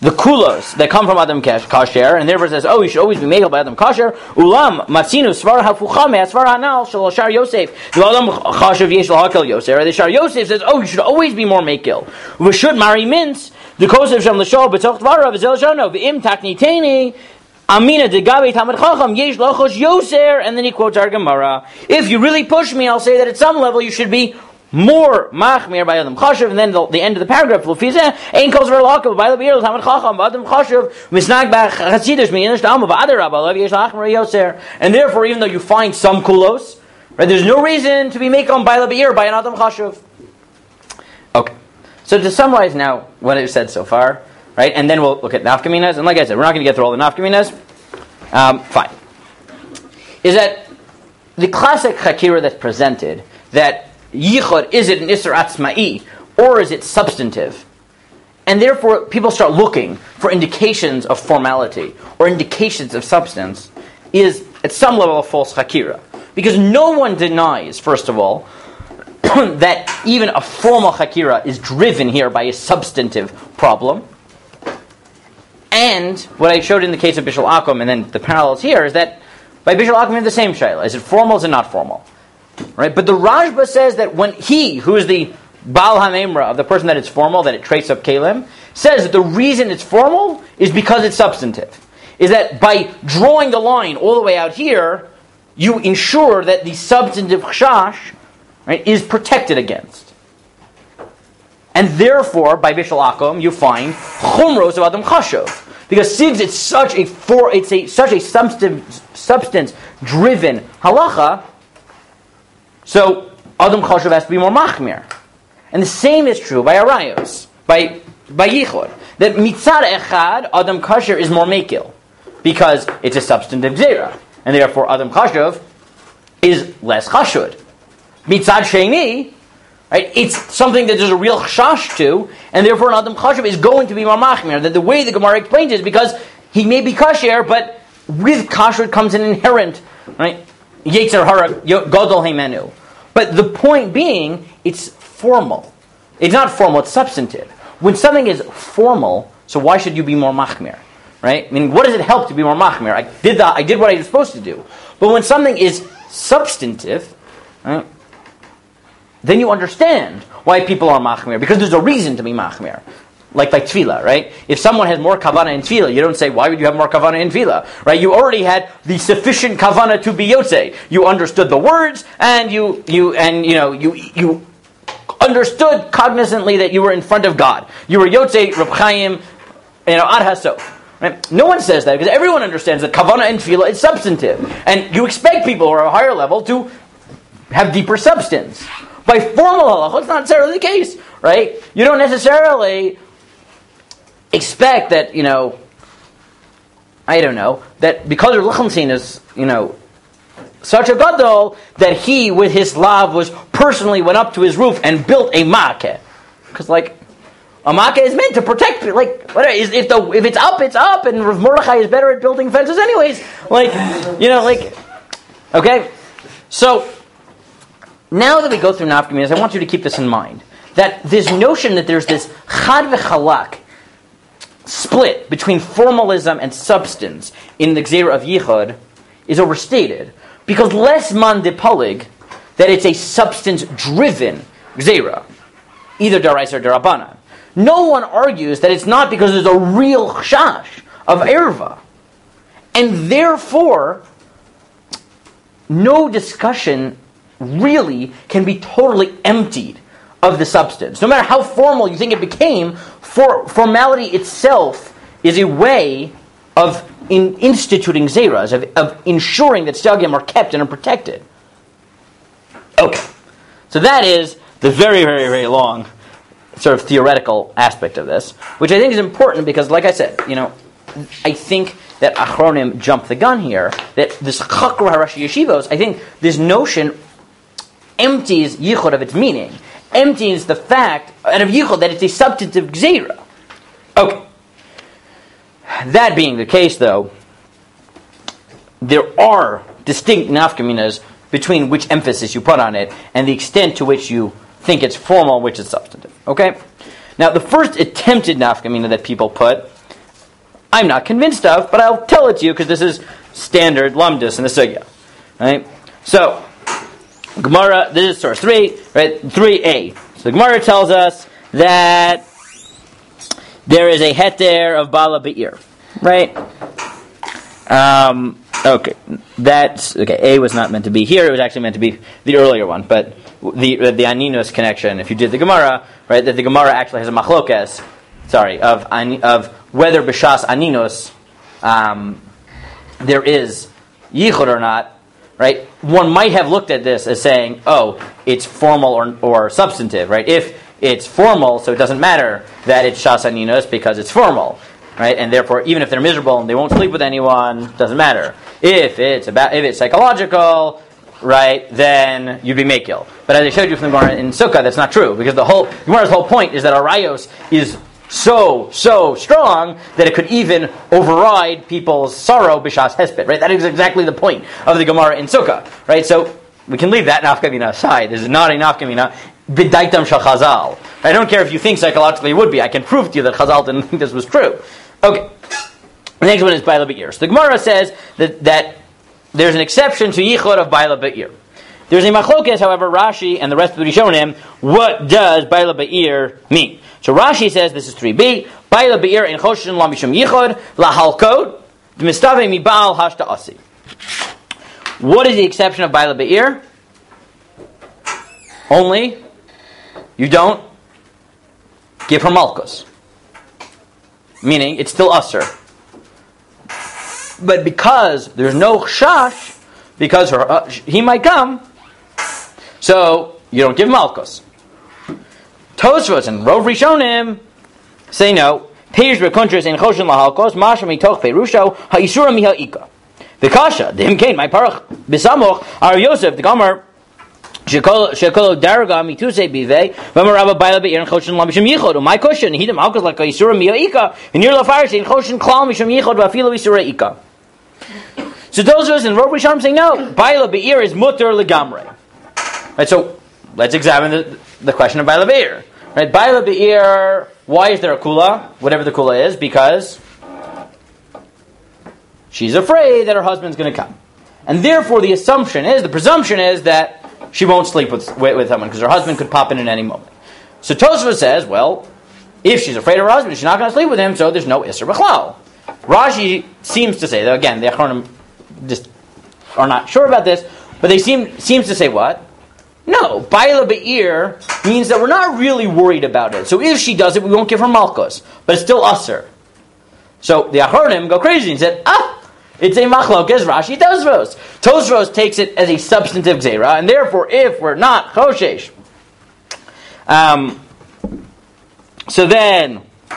the kulos that come from Adam Kasher, and therefore says, oh, you should always be made by Adam Kasher. Ulam matzinu svar hafucha me'asvar hanal shel Shar Yosef. The Adam Chashav yesh l'hakel Yosef. The Shar Yosef says, oh, you should always be more makil. We should marry mints. The kosev shem l'shol b'toch dvarav zel shano v'im takniteni. Amina de Gabi Tamad Chacham Yesh Lochosh Yoser, and then he quotes our Gemara. If you really push me, I'll say that at some level you should be more machmir by Adam Chashav, and then the, the end of the paragraph, Lufizeh, Ein Kol Zver Lakav, by the Beer, Tamad Chacham, Adam Chashav, Misnag Bach Chassidish, Meinish Dama, V'adar Rabba, Lev Yesh Lachmir Yoser. And therefore, even though you find some kulos, right, there's no reason to be makom by the Beer, by an Adam Chashav. Okay. So to summarize now what I've said so far, right, and then we'll look at nafkaminas, and like I said, we're not going to get through all the nafkaminas. Um, fine. Is that the classic chakira that's presented, that yichud, is it an isser atzma'i, or is it substantive? And therefore, people start looking for indications of formality, or indications of substance, is at some level a false chakira. Because no one denies, first of all, that even a formal chakira is driven here by a substantive problem. And what I showed in the case of Bishul Akum, and then the parallels here, is that by Bishul Akum we have the same shayla. Is it formal, is it not formal? Right? But the Rashba says that when he, who is the Baal HaMemra of the person that it's formal, that it traits up Kalim, says that the reason it's formal is because it's substantive. Is that by drawing the line all the way out here, you ensure that the substantive chashash, right, is protected against. And therefore, by Bishul Akum, you find chumros of Adam Chashav. Because since it's such a for, it's a such a substance substance driven halacha, so Adam Chashav has to be more machmir. And the same is true by Arayos, by by Yichud. That mitzad echad, Adam Kasher is more mekil, because it's a substantive zera, and therefore Adam Chashav is less chashud. Mitzad sheni, right, it's something that there's a real chash to, and therefore an Adam Chashav is going to be more machmir. That the way the Gemara explains it is because he may be kasher, but with kasher comes an inherent, right, yetzer hara gadol heimenu. But the point being, it's formal. It's not formal, it's substantive. When something is formal, so why should you be more machmir? Right? I mean, what does it help to be more machmir? I did that, I did what I was supposed to do. But when something is substantive, right, then you understand why people are machmir, because there's a reason to be machmir. Like by tefillah, right? If someone has more kavanah in tefillah, you don't say, why would you have more kavanah in tefillah? Right? You already had the sufficient kavanah to be yotzei. You understood the words, and you, you, and you know, you, you understood cognizantly that you were in front of God. You were yotzei Reb Chaim, you know, ad hasof. Right? No one says that, because everyone understands that kavanah in tefillah is substantive. And you expect people who are at a higher level to have deeper substance. By formal halacha, it's not necessarily the case, right? You don't necessarily expect that, you know, I don't know, that because Lichtenstein is, you know, such a gadol, that he, with his lav, was personally went up to his roof and built a makkeh. Because, like, a makkeh is meant to protect, like, what is, if the if it's up, it's up, and Rav Mordechai is better at building fences anyways. Like, you know, like, okay? So, now that we go through nafkaminas, I want you to keep this in mind. That this notion that there's this chad v'chalak, split between formalism and substance in the Gzeira of Yichud is overstated. Because less man de polig, that it's a substance-driven Gzeira, either daraisa or darabana. No one argues that it's not because there's a real chash of erva. And therefore, no discussion really can be totally emptied of the substance. No matter how formal you think it became, for formality itself is a way of in instituting zeras, of, of ensuring that stalgium are kept and are protected. Okay. So that is the very, very, very long sort of theoretical aspect of this, which I think is important because, like I said, you know, I think that Achronim jumped the gun here, that this Chakra Harashi Yeshivos, I think this notion empties Yichud of its meaning, empties the fact out of Yichud that it's a substantive Gzeira. Okay. That being the case, though, there are distinct nafkaminas between which emphasis you put on it and the extent to which you think it's formal, which is substantive. Okay? Now, the first attempted nafkamina that people put I'm not convinced of, but I'll tell it to you because this is standard lumdus in the sugya. Right? So, Gemara, this is source three, right? three a. So the Gemara tells us that there is a heter of Bala Be'ir. Right? Um, okay. That's, okay, A was not meant to be here, it was actually meant to be the earlier one, but the the Aninos connection, if you did the Gemara, right, that the Gemara actually has a machlokes, sorry, of of whether B'shas Aninos um, there is yichud or not, right? One might have looked at this as saying, oh, it's formal or or substantive, right? If it's formal, so it doesn't matter that it's Shas Aninos because it's formal, right? And therefore, even if they're miserable and they won't sleep with anyone, doesn't matter. If it's about if it's psychological, right, then you'd be makil. But as I showed you from the Gemara in Sukkah, that's not true, because the whole Gemara's whole point is that arayos is so, so strong that it could even override people's sorrow b'shas hesped, right? That is exactly the point of the Gemara in Sukkah, right? So we can leave that nafkamina aside. This is not a nafkamina b'daitam shel Chazal. I don't care if you think psychologically it would be. I can prove to you that Chazal didn't think this was true. Okay. The next one is Baila Be'ir. So the Gemara says that, that there's an exception to Yichud of Baila Be'ir. There's a machlokes, however, Rashi and the rest of the Rishonim, what does Baila Be'ir mean? So Rashi says, this is three b, Baila Be'ir in Choshen la Mishum Yichud, la halkod, d'mistave mi Baal hashta asi. What is the exception of Baila Be'ir? Only, you don't give her malchus. Meaning, it's still usher. But because there's no chash, because her, uh, he might come, so you don't give malchus. Tosfos and Rov Rishonim say no. Peirush b'kontras in choshen lahalkos masha mitoch peirusho ha'isura miha'ika. V'kasha d'him kein my parach b'samoch Ar Yosef the Gomer shekolo darga mituse bivei v'marabba baila be'ir in choshen la mishum yichod u'may koshen hidem malchus like ha'isura miha'ika v'nir la'farsi in choshen klal mishum yichod v'afilu isura ika. So Tosfos and Rov Rishonim say no. Baila be'ir is mutter legamrei. Right, so let's examine the, the question of Baila Be'ir. Right, Baila Be'ir, why is there a kula? Whatever the kula is, because she's afraid that her husband's going to come. And therefore the assumption is, the presumption is that she won't sleep with, with, with someone, because her husband could pop in at any moment. So Tosfos says, well, if she's afraid of her husband, she's not going to sleep with him, so there's no Isser B'chlal. Rashi seems to say, though again, the Achronim just are not sure about this, but they seem seems to say what? No, Baila Be'ir means that we're not really worried about it. So if she does it, we won't give her malchus. But it's still usher. So the Achronim go crazy and said, ah, it's a machlokes Rashi Tosfos. Tosfos takes it as a substantive gzeira, and therefore if we're not choshesh, um, so then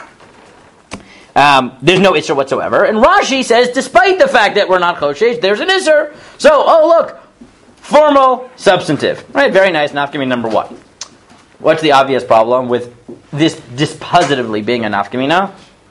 um, there's no isser whatsoever. And Rashi says, despite the fact that we're not choshesh, there's an isser. So, oh look, formal, substantive. Right, very nice. Nafkamina number one. What's the obvious problem with this dispositively being a nafkamina?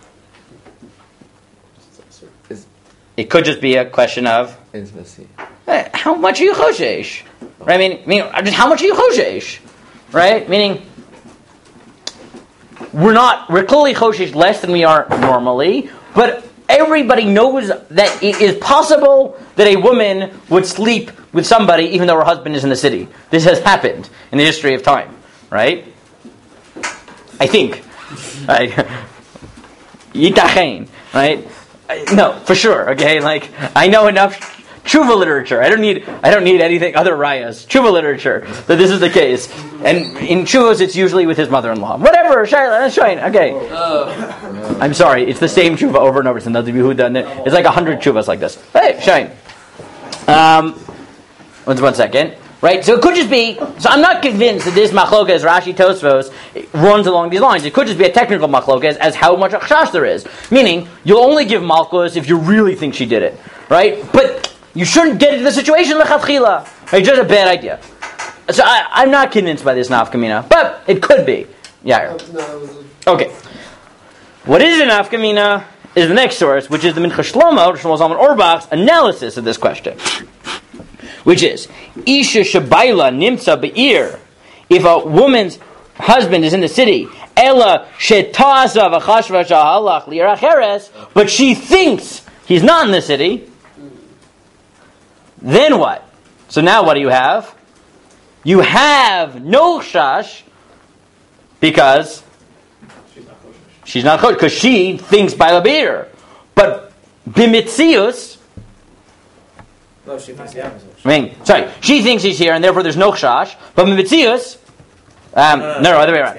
It could just be a question of intimacy. Hey, how much are you choshesh? Right? I mean, I mean, just how much are you choshesh? Right? Meaning, we're not, we're clearly choshesh less than we are normally, but everybody knows that it is possible that a woman would sleep with somebody even though her husband is in the city. This has happened in the history of time, right? I think. Right? Yitachein, right? No, for sure, okay? Like, I know enough tshuva literature. I don't need I don't need anything other rayas. Tshuva literature that this is the case. And in tshuvas, it's usually with his mother-in-law. Whatever, Shaila, Shain, okay. Uh, I'm sorry, it's the same tshuva over and over. It's another Yehuda. It's like a hundred tshuvas like this. Hey, Shain. Um, one, one second. Right, so it could just be. So I'm not convinced that this machlokas Rashi Tosfos runs along these lines. It could just be a technical machlokas as how much achshash there is. Meaning, you'll only give malchus if you really think she did it, right? But you shouldn't get into the situation lechatchila. It's just a bad idea. So I, I'm not convinced by this nafkamina, but it could be. Yeah. Okay. What is an nafkamina is the next source, which is the Mincha Shlomo, Shlomo Zalman Auerbach's analysis of this question. Which is, Isha Shabaila Nimtza Be'ir, if a woman's husband is in the city, and Ella shetasav achashvash halach liracheres, but she thinks he's not in the city. Then what? So now what do you have? You have no chash because she's not choshesh because she thinks by the beer, but bimitzius. No, she thinks yeah. I mean, sorry, she thinks he's here, and therefore there's no chash. But bimitzius, um, no, no, no, other way around.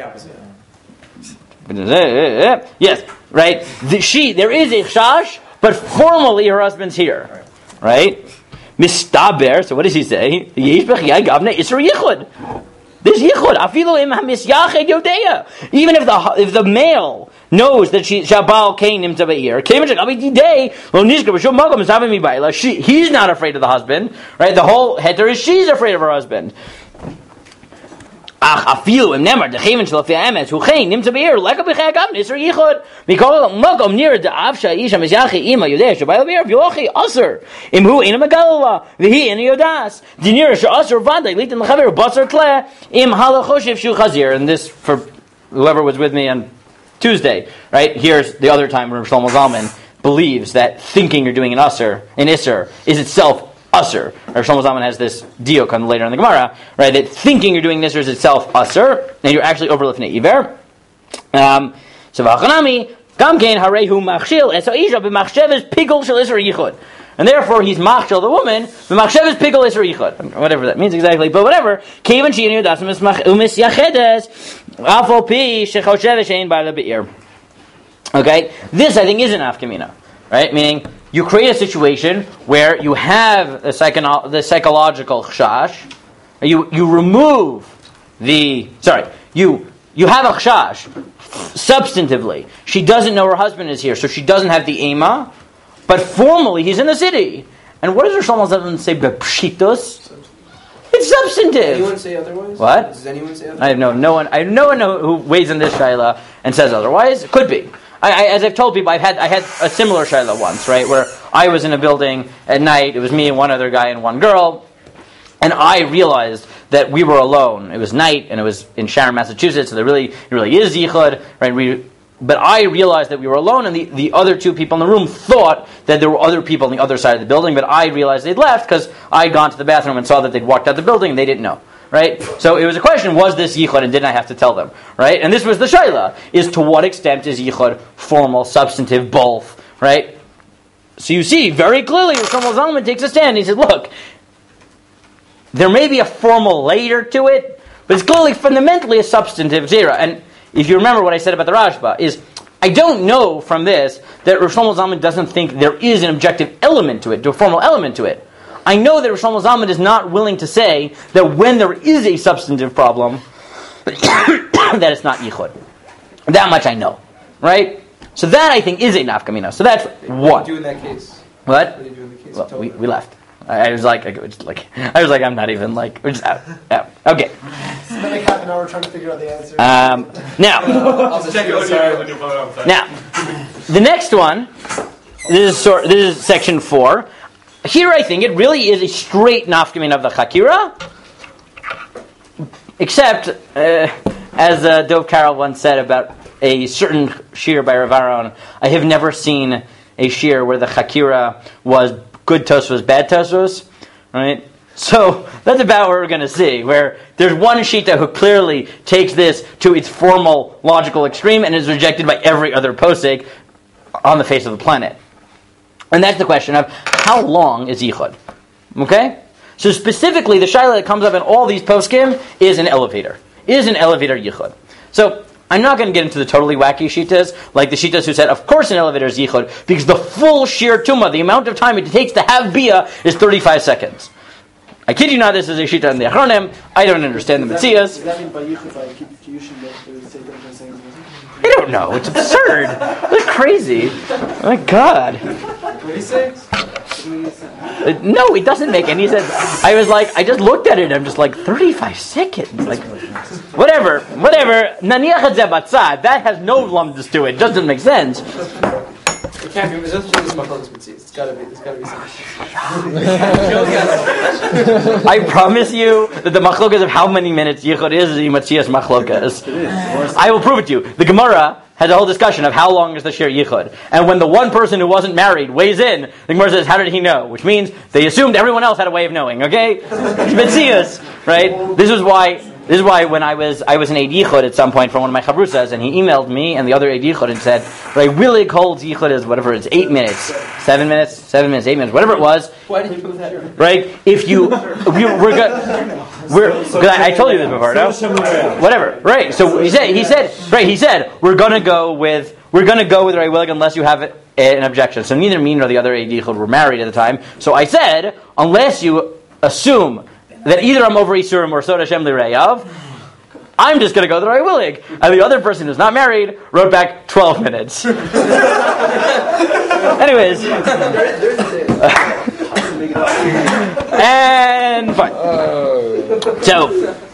Yes, right. The, she there is a chash, but formally her husband's here, right? Mistaber. So what does he say? There's yichud. Afilu im hamisyached yodea. Even if the if the male knows that she shabal kain him to be here, he's not afraid of the husband, right? The whole heter is she's afraid of her husband. Ach afilu im nemer the cheven shel fiamet hu kain him to be here like a bechag am nisr yichud because magam near the avsha isha mizyachi ima yodea shabal beer v'yochi aser im hu ina megalala v'hi ina yodas the nearest aser vanda lit in the chaver basar kle im halachoshiv shu chazir. And this for whoever was with me on Tuesday, right? Here's the other time where Shlomo Zalman believes that thinking you're doing an aser, an iser, is itself aser. Or Shlomo Zalman has this diok on later in the Gemara, right? That thinking you're doing iser is itself aser, and you're actually overlifting it iver. Um, so v'achanami gam kein harehu machshil es ha'isha b'machsheves pigul shel iser yichud. And therefore, he's machshel the woman b'machsheves pigul iser yichud. Whatever that means exactly, but whatever. Kevan she'inu das umis yachedes afal pi shechosheves she'in ba'la be'ir. Okay, this I think is an afkamina, right? Meaning you create a situation where you have the, psycho- the psychological chash, you you remove the sorry you you have a chash substantively. She doesn't know her husband is here, so she doesn't have the ema, but formally he's in the city. And what does Rosh Hashanah say? Bepshitos. It's substantive. Does anyone say otherwise? What? Does anyone say otherwise? I have no no one. I have no one who weighs in this shaila and says otherwise. It could be. I, I, as I've told people, I've had I had a similar shaila once, right, where I was in a building at night. It was me and one other guy and one girl, and I realized that we were alone. It was night, and it was in Sharon, Massachusetts. So there really, it really is yichud, right? We, but I realized that we were alone, and the, the other two people in the room thought that there were other people on the other side of the building. But I realized they'd left because I'd gone to the bathroom and saw that they'd walked out the building, and they didn't know. Right? So it was a question, was this yichud, and didn't I have to tell them? Right? And this was the shaila, is to what extent is yichud formal, substantive, both? Right? So you see, very clearly, Shlomo Zalman takes a stand, he said, look, there may be a formal layer to it, but it's clearly fundamentally a substantive zera. And if you remember what I said about the Rashba, is I don't know from this that Shlomo Zalman doesn't think there is an objective element to it, to a formal element to it. I know that Shlomo Zalman is not willing to say that when there is a substantive problem, that it's not yichud. That much I know, right? So that I think is a nafkamina. So that's one. What do you do in that case? What? What do you do in the case? Well, we, we left. I, I was like, I was like, I was like, I'm not even like, we're just out. out. Okay. Spend like half an hour trying to figure out the answer. Um, now, I'll just check it on your phone. now, the next one. This is sort. This is section four. Here, I think it really is a straight nafkamin of the chakira, except, uh, as uh, Dov Carroll once said about a certain shir by Rav Aron, I have never seen a shir where the chakira was good tosfos, bad tosfos, right? So that's about what we're going to see, where there's one shita who clearly takes this to its formal logical extreme and is rejected by every other posek on the face of the planet. And that's the question of how long is yichud? Okay? So specifically, the shaila that comes up in all these poskim is an elevator. Is an elevator yichud. So I'm not going to get into the totally wacky shitas, like the shitas who said, of course an elevator is yichud, because the full shir tumah, the amount of time it takes to have bia, is thirty-five seconds. I kid you not, this is a shita in the Achronim. I don't understand the Metzias. Does that mean by yichud, by kiddushin, that they would say different things? I don't know. It's absurd. It's crazy. Oh my God. twenty-six? Uh, no, it doesn't make any sense. I was like, I just looked at it. I'm just like, thirty-five seconds. Like, whatever, whatever. Naniach et zeh batzad. That has no lumdus to it. Doesn't make sense. It can't be. There's nothing to do with Machlokes Mitzias. It's gotta be. There's gotta be something. I promise you that the machlokas of how many minutes yichud is is imatzias machlokas. I will prove it to you. The Gemara has a whole discussion of how long is the shir yichud, and when the one person who wasn't married weighs in, the Gemara says, "How did he know?" Which means they assumed everyone else had a way of knowing. Okay, mitzias, right? This is why. This is why when I was I was an Eid Yichud at some point from one of my chavrusas, and he emailed me and the other Eid Yichud and said, right, Willig holds Yichud is whatever it's eight minutes, seven minutes, seven minutes, eight minutes, whatever it was. Why did you put that? Right? If you, if you we're good, we're. I, I told you this before, no? Whatever. Right? So he said he said right. He said we're gonna go with we're gonna go with Ray Willig unless you have an objection. So neither me nor the other Eid Yichud were married at the time. So I said unless you assume that either I'm over Isurim or Sod Hashem L'Reyav, I'm just going to go the Ray Willig. And the other person who's not married wrote back twelve minutes. Anyways. And fine. So,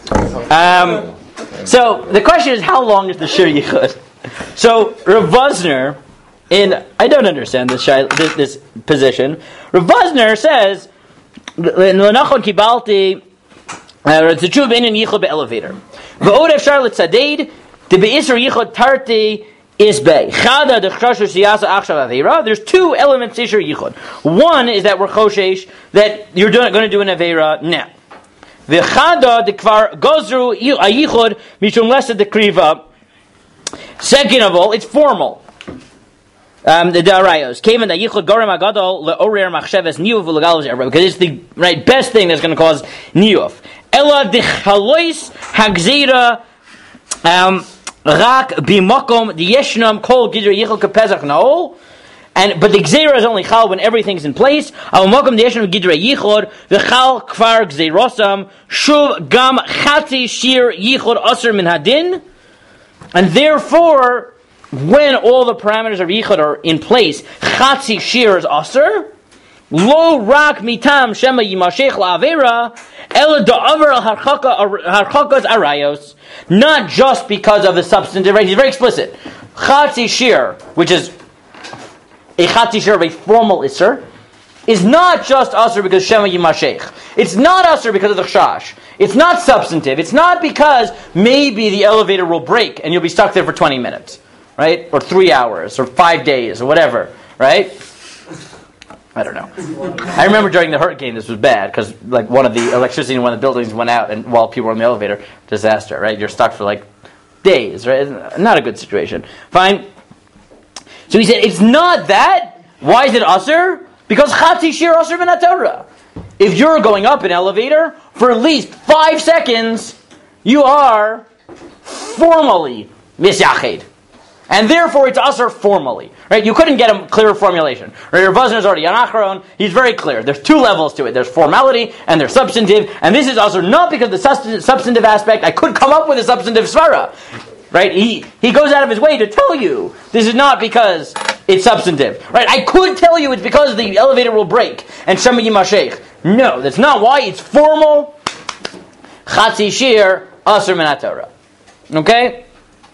um, so the question is, how long is the Shir Yichud? So, Rav Vosner, in, I don't understand this, this, this position. Rav Vosner says, L'nachon kibalti tzetshuv b'inyan yichud be'elevator. V'od efshar l'tzadeid de be'isur yichud tarti isbei. Chada d'chshashu siyasa achshav aveira. There's two elements to isur yichud. One is that we're choshesh that you're doing, going to do an aveira now. V'chada d'kvar gozru a yichud mishum lesa dekriva. Second of all, it's formal. Um, the darayos came in the yichud gorem agadol leorer machsheves niyuf v'legalos erba, because it's the right best thing that's going to cause niyuf. Ela dichalois hagzira um rak bimakom diyeshnam kol gidr yichud kapezach naol. And but the gzeira is only chal when everything's in place. Al makom diyeshnam gidr yichud v'chal kfar gzeirosam shuv gam chati shir yichud aser min hadin, and therefore, when all the parameters of yichud are in place, chatzi shir is aser. Lo rak mitam shema yimashech la'avera ela da'aver harchakas arayos. Not just because of the substantive, right? He's very explicit. Chatzi shir, which is a chatzi shir of a formal iser, is not just aser because shema yimashech. It's not aser because of the chash. It's not substantive. It's not because maybe the elevator will break and you'll be stuck there for twenty minutes. Right? Or three hours, or five days, or whatever, right? I don't know. I remember during the hurricane this was bad, because like one of the electricity in one of the buildings went out, and while people were in the elevator, disaster, right? You're stuck for like days, right? Not a good situation. Fine. So he said, it's not that. Why is it usher? Because chatzi shir usher min haTorah. If you're going up an elevator for at least five seconds, you are formally misyached. And therefore, it's usher formally, right? You couldn't get a clearer formulation. Right? Rav Vosner is already an acharon. He's very clear. There's two levels to it. There's formality and there's substantive. And this is usher not because of the substantive aspect. I could come up with a substantive svara, right? He he goes out of his way to tell you this is not because it's substantive, right? I could tell you it's because the elevator will break and shema yimashech. No, that's not why. It's formal. Chatzi shir usher min haTorah. Okay.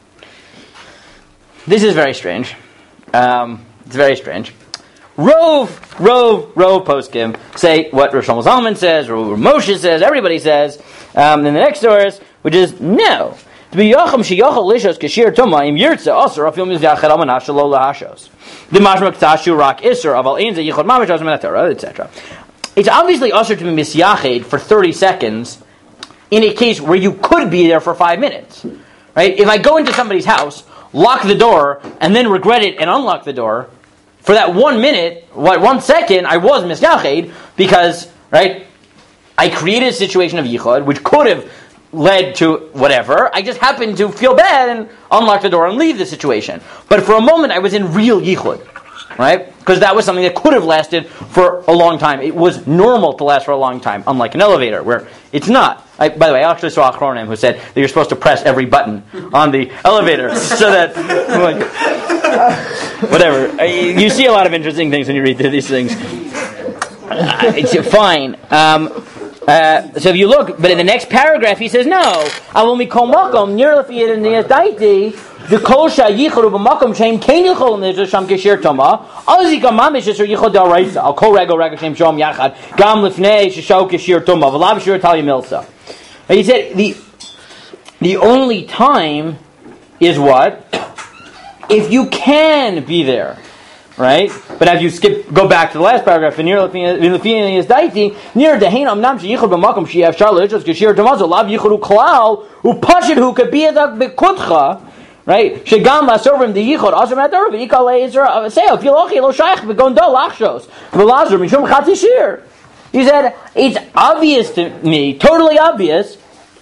This is very strange. Um, it's very strange. Rove, Rove, Rove poskim say what Rosh Shlomo Zalman says, or what Moshe says, everybody says, um, in the next verse, which is, no. To be Yacham Sheyachal Lishos Kashir Toma Im Yirtza Asur Afil Mizvachet Al Manash Lo Lahashos. The Mashmak Tashu Rak Isur Aval Ein Ze Yichod Mamash Osman HaTorah, et cetera. It's obviously usher to be misyached for thirty seconds in a case where you could be there for five minutes. Right? If I go into somebody's house, lock the door, and then regret it and unlock the door, for that one minute, what, one second, I was misyached because, right, I created a situation of yichud, which could have led to whatever. I just happened to feel bad and unlock the door and leave the situation. But for a moment, I was in real yichud, right? Because that was something that could have lasted for a long time. It was normal to last for a long time, unlike an elevator, where it's not. I, by the way, I actually saw a Achronim who said that you're supposed to press every button on the elevator so that, like, whatever. You see a lot of interesting things when you read through these things. Uh, it's fine. Um, uh, so if you look, but in the next paragraph he saes no. Avol mikol makom nir lefi in the daiti the kol shayichud b'makom shem kein yichol nisham keshir tama. Azik amamish is yichud daraisa. Al kol rego rego shem shom yachad gam lifnei shishau keshir tama. V'lav shir tali milsa. He said the the only time is what? If you can be there. Right? But as you skip, go back to the last paragraph, near Lefini is daiti, near Dehainam Nam Shichud B'Makom Shiav Charlotte, Kashir Tamazo, Lav Yichud Klal, Upashid Hu Kabiyadak Bekutcha, right? Shagam Lasorim the Yichud, Azam Adar, Vikal Ezra, Seo, Filochi, Lo Shaykh, Begondo Lachshos, Velazar, Mishum Chatishir. He said, it's obvious to me, totally obvious,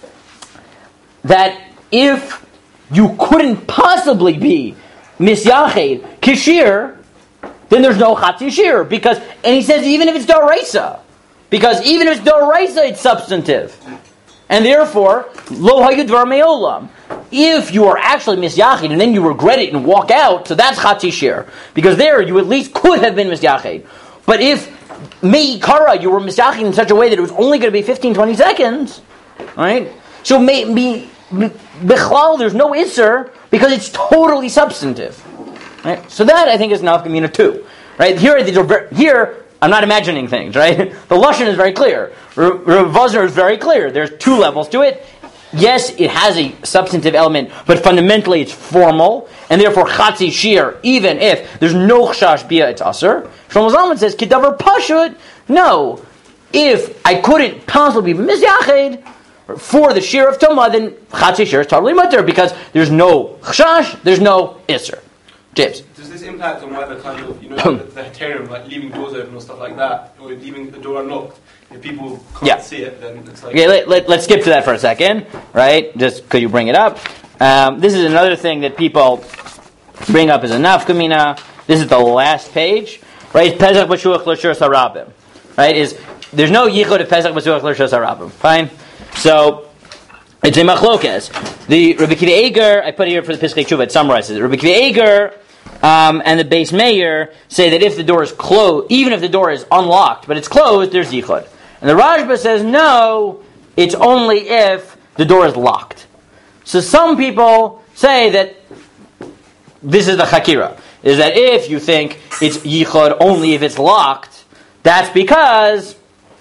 that if you couldn't possibly be Misyached, Kashir, then there's no Chatzi Shir. Because, and he says even if it's Doraisa, because even if it's Doraisa, it's substantive. And therefore, Lo Hayudvar Me'olam. If you are actually Misyachid and then you regret it and walk out, so that's Chatzi Shir. Because there you at least could have been Misyachid. But if Me'ikara, you were Misyachid in such a way that it was only going to be fifteen, twenty seconds, right? So me, Bechlal, there's no Isser because it's totally substantive. Right? So that, I think, is Nafkamina too. Right? Here, these are very, here, I'm not imagining things, right? The Lashon is very clear. Rav Vosner is very clear. There's two levels to it. Yes, it has a substantive element, but fundamentally it's formal, and therefore Chatzi Shir, even if there's no Chashash Bia, it's Aser. Shlomo Zalman says, Kedavar Pashut, no. If I couldn't possibly be Mizyached for the Shir of Tumah, then Chatzi Shir is totally mutter, because there's no Chashash, there's no Isser. James. Does this impact on whether kind of, you know, the, the heterim, like leaving doors open or stuff like that, or leaving the door unlocked? If people can't yeah. see it, then it's like... Okay, let, let, let's skip to that for a second, right? Just could you bring it up? Um, this is another thing that people bring up as a nafkamina. This is the last page, right? Pesach b'shuach l'shur sarabim, right? Is there's no yichud of Pesach b'shuach l'shur sarabim. Fine. So it's a machlokes. The Rabbi Kiva Eger, I put it here for the Piskei Tshuva. It summarizes it. Rabbi Kiva Eger um, and the Beis Meir say that if the door is closed, even if the door is unlocked, but it's closed, there's yichud. And the Rashba says no, it's only if the door is locked. So some people say that this is the Chakira, is that if you think it's yichud only if it's locked, that's because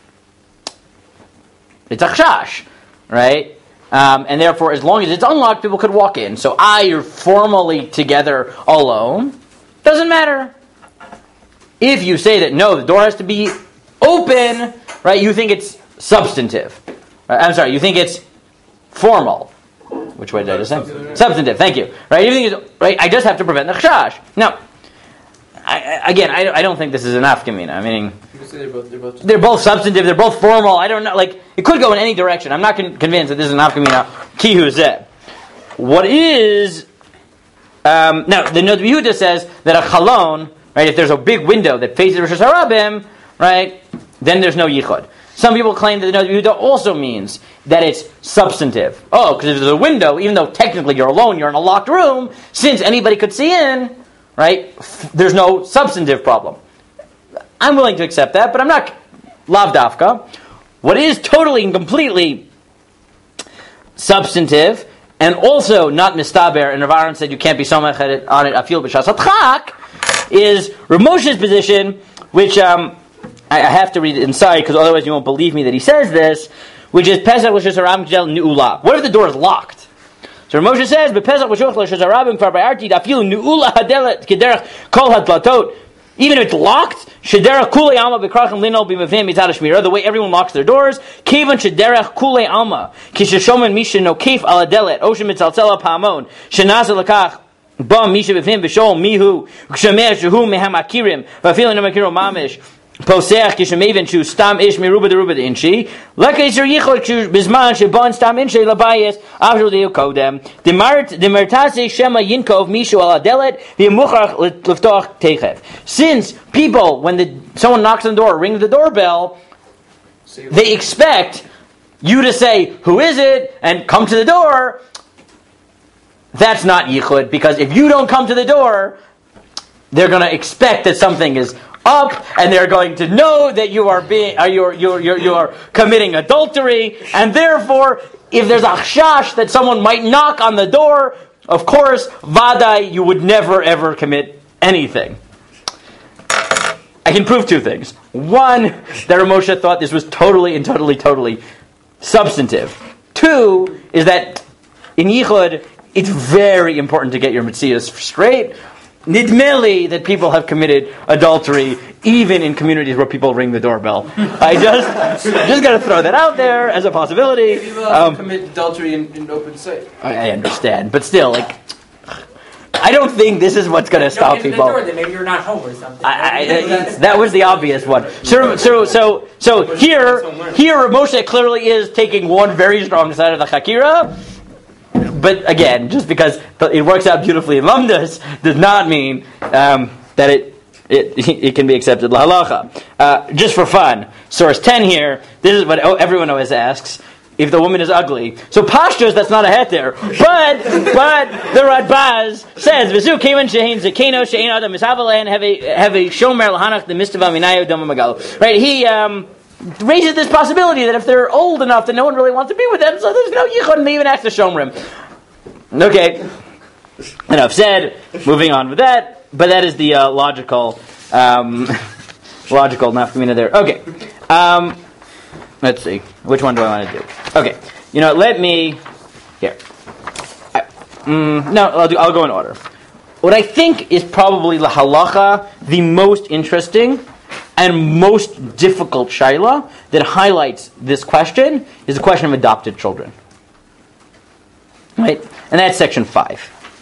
it's a chash, right? Um, and therefore, as long as it's unlocked, people could walk in. So I, you're formally together alone. Doesn't matter. If you say that no, the door has to be open, right? You think it's substantive. Right? I'm sorry, you think it's formal. Which way did I just say? Substantive. Substantive. Thank you. Right? You think it's right? I just have to prevent the chash. Now, I, I, again, I, I don't think this is an afkamina. I mean, they're both, they're, both they're both substantive. They're both formal. I don't know. Like it could go in any direction. I'm not con- convinced that this is an afkamina. Kihu zeh. What is um, now? The Noda B'Yehuda says that a chalon, right? If there's a big window that faces Rosh Hashanah, right? Then there's no yichud. Some people claim that the Noda B'Yehuda also means that it's substantive. Oh, because if there's a window, even though technically you're alone, you're in a locked room, since anybody could see in, right? F- there's no substantive problem. I'm willing to accept that, but I'm not lav dafka. What is totally and completely substantive, and also not mistaber, and Rav Aaron said you can't be somach on it, afil b'shas hatchak, is Rav Moshe's position, which um, I have to read it inside, because otherwise you won't believe me that he says this, which is Pesach l'shus haram gel nu'ula. What if the door is locked? So Rav Moshe says, "But Pesach l'shus l'shus harabim kvar ba'arti dafilu nu'ula hadelet kederach kol hadlatot." Even if it's locked, shederach kulei alma b'krachim lino b'mavim mitzad hashmira. The way everyone locks their doors, kevan shederach kulei alma kishashomen misha no keif ala delet oshem mitzaltzela pa'amon shenasa lakach. Ba misha b'vim b'shol mihu kshamer shehu meham akirim v'afilu no makiro mamish. Poseach kishameven shu stam ish miruba deruba de inchi. Lekay sir yichol shu bizman shebon stam inchi labayis avshul deu kodem. Demart demertase shema yinkov mishu ala delet v'muchach leftoch techev. Since people, when the someone knocks on the door, rings the doorbell, they expect you to say who is it and come to the door. That's not yichud, because if you don't come to the door, they're going to expect that something is up, and they're going to know that you are being, are you're, you're, you're, you're committing adultery, and therefore, if there's a chash that someone might knock on the door, of course, vadai, you would never ever commit anything. I can prove two things. One, that Rav Moshe thought this was totally and totally, totally substantive. Two, is that in Yichud, it's very important to get your Metzias straight. Nidmeli that people have committed adultery even in communities where people ring the doorbell. I just just got to throw that out there as a possibility. People Um, commit adultery in, in open sight. I, I understand, but still, like, I don't think this is what's going to stop Don't get to the people. door, then maybe you're not home or something. I, I, I, that was the obvious one. So, so, so, so here, here, Rav Moshe clearly is taking one very strong side of the Chakira. But again, just because it works out beautifully in Lamdas does not mean um, that it, it it can be accepted lahalacha. Uh, just for fun, source ten here. This is what everyone always asks: if the woman is ugly. So pashtus, that's not a heter. But but the Radbaz says v'zu kevan shehin zekeno shein adam misavalan have a have a shomer lahanach the mistava minayo dama magal. Right? He. Um, raises this possibility that if they're old enough that no one really wants to be with them, so there's no yichud, and they even ask the shomrim. Okay, enough said. Moving on with that, but that is the uh, logical, um, logical nafkamina there. Okay, um, let's see. Which one do I want to do? Okay, you know, let me here. I, mm, no, I'll do. I'll go in order. What I think is probably la halacha the most interesting and most difficult shaila that highlights this question is the question of adopted children. Right? And that's section five.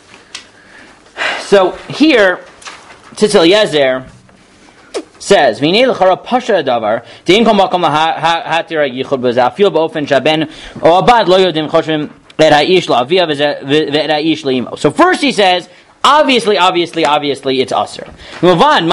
So here, Tzitz Eliezer says, "V'nei l'chara pasha davar, de'in kol makom lahatira yichud b'zeh, afil b'ofen shaben o abad lo yodim choshvim et ha'ish la'aviyah v'et ha'ish le'imo." So first he says, Obviously, obviously, obviously, it's usher. First of all,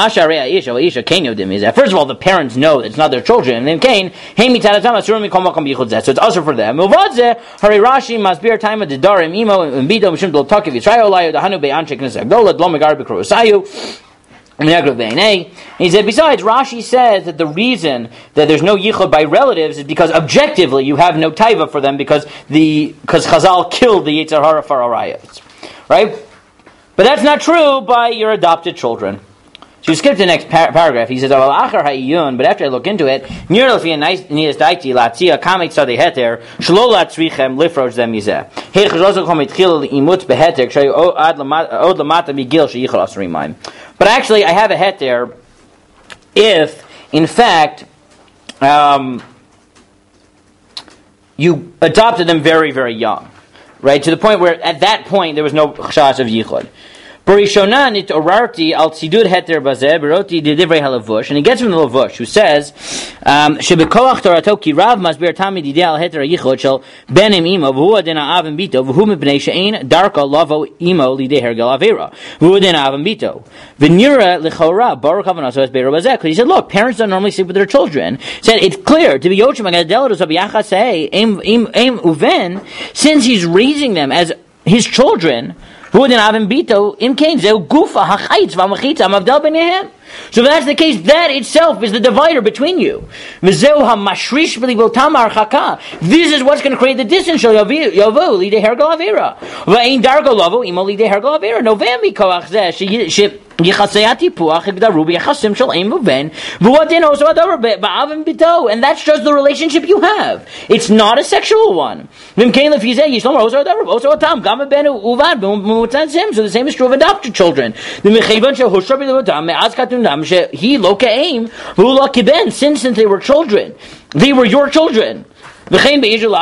the parents know that it's not their children, and then Cain, so it's usher for them. Rashi masbir time of the darim imo and bido mishum dol takiv Yisrael layu dahanu be'anshek nesagdola dlo megar b'krusayu. He said, besides, Rashi says that the reason that there's no yichud by relatives is because objectively you have no taiva for them because the because Chazal killed the Yetzer Hara for arayos, right? But that's not true by your adopted children. So you skip to the next par- paragraph. He says, but after I look into it, but actually, I have a heter if, in fact, um, you adopted them very, very young. Right, to the point where at that point there was no chashash of yichud. Barishona nitorarti al tzidud heter bazeh beroti didivrei halavush, and he gets from the Lavush who says shebekoach torato ki rav masber tamid didei al heter yichud shel benim imo v'hu adena avim bito v'hu mipnei she'ein darka lavo imo lidei hergel avera v'hu adena avim bito v'nira lechora baruch havanaso es beiro bazeh, because he said, look, parents don't normally sleep with their children. He said it's clear to be yochim agadelos of yachasei aim aim aim uven, since he's raising them as his children. So if that's the case, that itself is the divider between you. This is what's going to create the distance. And that's just the relationship you have. It's not a sexual one. So the same is true of adopted children. Since since they were children, they were your children. So they're not going to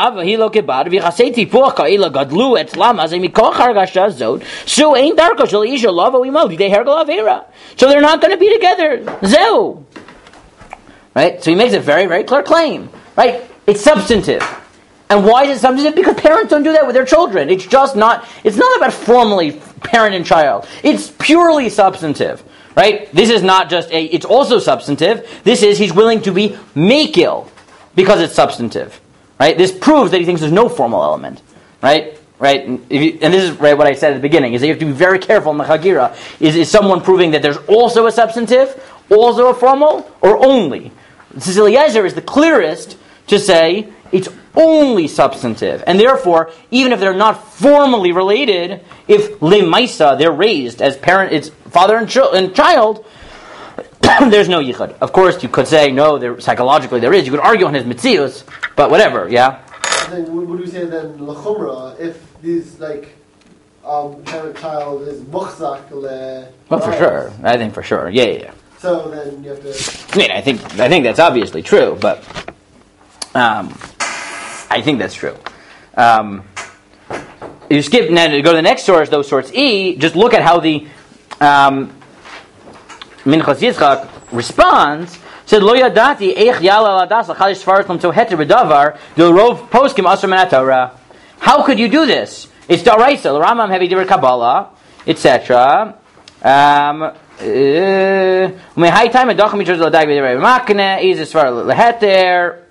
be together. Zeu. Right? So he makes a very, very clear claim. Right? It's substantive. And why is it substantive? Because parents don't do that with their children. It's just not, it's not about formally parent and child. It's purely substantive. Right? This is not just a, it's also substantive. This is, he's willing to be makil because it's substantive. Right? This proves that he thinks there's no formal element. Right? Right? And, if you, and this is right what I said at the beginning, is that you have to be very careful in the Chagira. Is, is someone proving that there's also a substantive, also a formal, or only? Tzitz Eliezer is the clearest to say it's only substantive, and therefore, even if they're not formally related, if lemaisa they're raised as parent, it's father and, ch- and child, there's no yichud. Of course, you could say no. There, psychologically, there is. You could argue on his mitzius, but whatever. Yeah. And then would we say then lechumra if these like um, parent child is muchzak le? Well, for sure. I think for sure. Yeah, yeah, yeah. So then you have to. I mean, I think I think that's obviously true, but um, I think that's true. Um, you skip now to go to the next source, those sorts E. Just look at how the um, Minchas Yitzchak responds. Said Lo yadati eich yala ladas lachalish svartim to heter b'davar the rov poskim asur min haTorah. How could you do this? It's daraisa. The Rambam heavy divrei Kabbalah, et cetera. Um, Umehai time adachim mitzvah l'dag b'divrei makne is a svar leheter.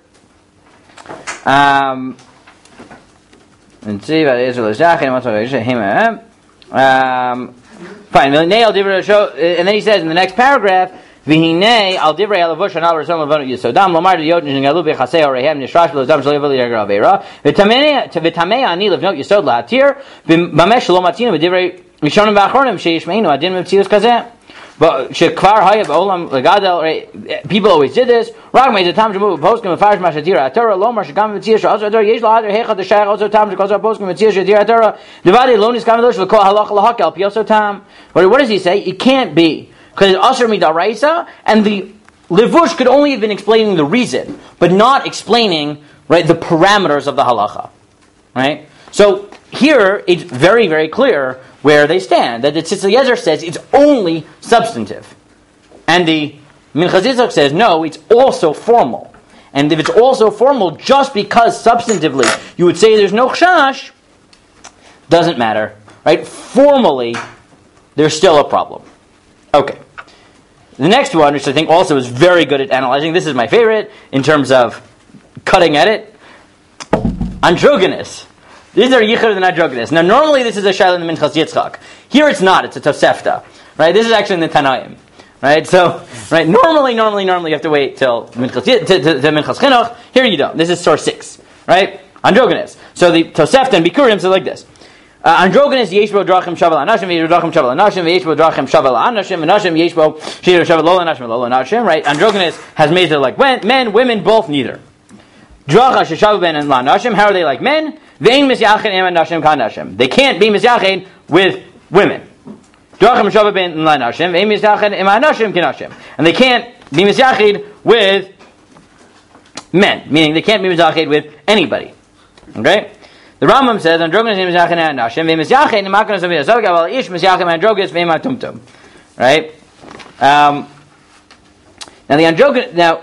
Um, and see about Israel l'zachin what's him. Um, fine. And then he says in the next paragraph. V'hinei al divrei alavush anal rason levanu yisodam lomar de yod nisgalu bechasei orehem nishrash v'lodam shlo yavel yagra avera v'tamei ani levnot yisod lahatir v'mamesh lo matinu v'divrei rishonim v'achronim sheyishmeinu adin v'mtzius kazeh but shekvar haya b'olam legadel people always did this rag meiz tam shemu v'poskim v'farish mashatira atorah lomar shekam v'tzius also atorah yesh lahatir hechad d'shayach also tam shekosar poskim v'tzius shatira atorah devadi lo niskam v'losh v'kol halach lahakel piyoso tam what does he say? It can't be. Because it's Asher Midaraisa, and the Levush could only have been explaining the reason, but not explaining right the parameters of the halacha. Right? So here it's very, very clear where they stand. That the Tzitz Eliezer says it's only substantive. And the Minchas Yitzchak says, no, it's also formal. And if it's also formal, just because substantively you would say there's no chashash, doesn't matter. Right? Formally, there's still a problem. Okay. The next one, which I think also is very good at analyzing, this is my favorite in terms of cutting at it. Androgynous. These are yichud and androgynous. Now, normally this is a shayla in the Minchas Yitzchak. Here it's not. It's a Tosefta. Right? This is actually in the Tanaim. Right? So, right? Normally, normally, normally you have to wait till Minchas to, to, to Minchas Chinuch. Here you don't. This is source six. Right? Androgynous. So the Tosefta and Bikurim say like this. Uh, androgynous yeshbo drachim shavel anashim yeshbo drachim shavel anashim yeshbo drachim shavel anashim anashim yeshbo shir shavel lo anashim lo anashim. Right? Androgynous has made it like men, women, both, neither. Dracha sheshavu ben and lanashim. How are they like men? Vein misyachin em anashim kanashim. They can't be misyachin with women. Drachim sheshavu ben and lanashim. Vein misyachin em anashim kanashim. And they can't be misyachin with men, meaning they can't be misyachin with anybody. Okay. The Rambam says, "Androgynous misyachin and nashim, v'misyachin imaknas of miyasoga, while ish misyachin androgynous v'ematumtum." Right? Um, now the androgynous. Now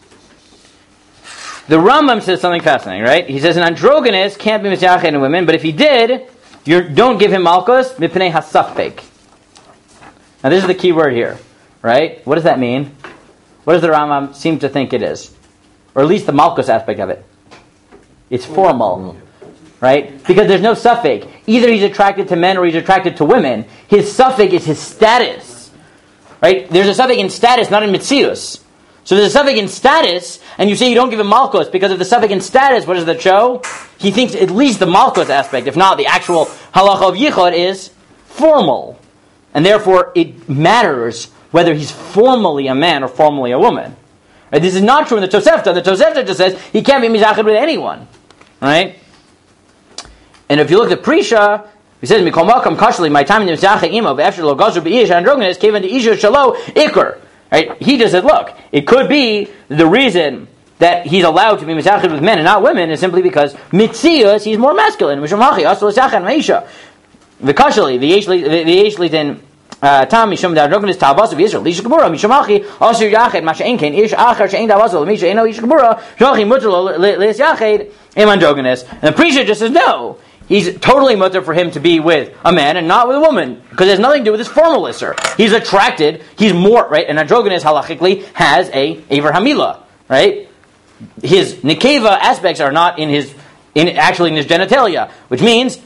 the Rambam says something fascinating. Right? He says an androgynous can't be misyachin in women, but if he did, you don't give him malchus mipnei hasafek. Now this is the key word here. Right? What does that mean? What does the Rambam seem to think it is, or at least the malchus aspect of it? It's formal. Right? Because there's no suffix. Either he's attracted to men or he's attracted to women. His suffix is his status. Right? There's a suffix in status, not in mitzius. So there's a suffix in status, and you say you don't give him malchus because of the suffix in status. What does that show? He thinks at least the malchus aspect, if not the actual halacha of yichud, is formal. And therefore it matters whether he's formally a man or formally a woman. Right? This is not true in the Tosefta. The Tosefta just says he can't be mizachid with anyone. Right? And if you look at Prisha, he says, "Mikol makam kashli my time in the mizachid imo ve'efshir lo gazu beish androgynous kevan the isha shalo ikar." Right? He just said, "Look, it could be the reason that he's allowed to be mizachid with men and not women is simply because mitzius he's more masculine. Mishamachi asol zachan meisha v'kashli v'yesh li then tam mishum da androgynous tabas of Israel lisha gemura mishamachi asur yachid masha enken ish achar she'en tabas lo misha eno ish gemura shamachi mutar lis yachid im androgynous." And the Prisha just says no. He's totally mutter for him to be with a man and not with a woman because it has nothing to do with his formal isser. He's attracted. He's more right. And androgynous halachically has a aver hamila, right? His nikeva aspects are not in his, in actually in his genitalia, which means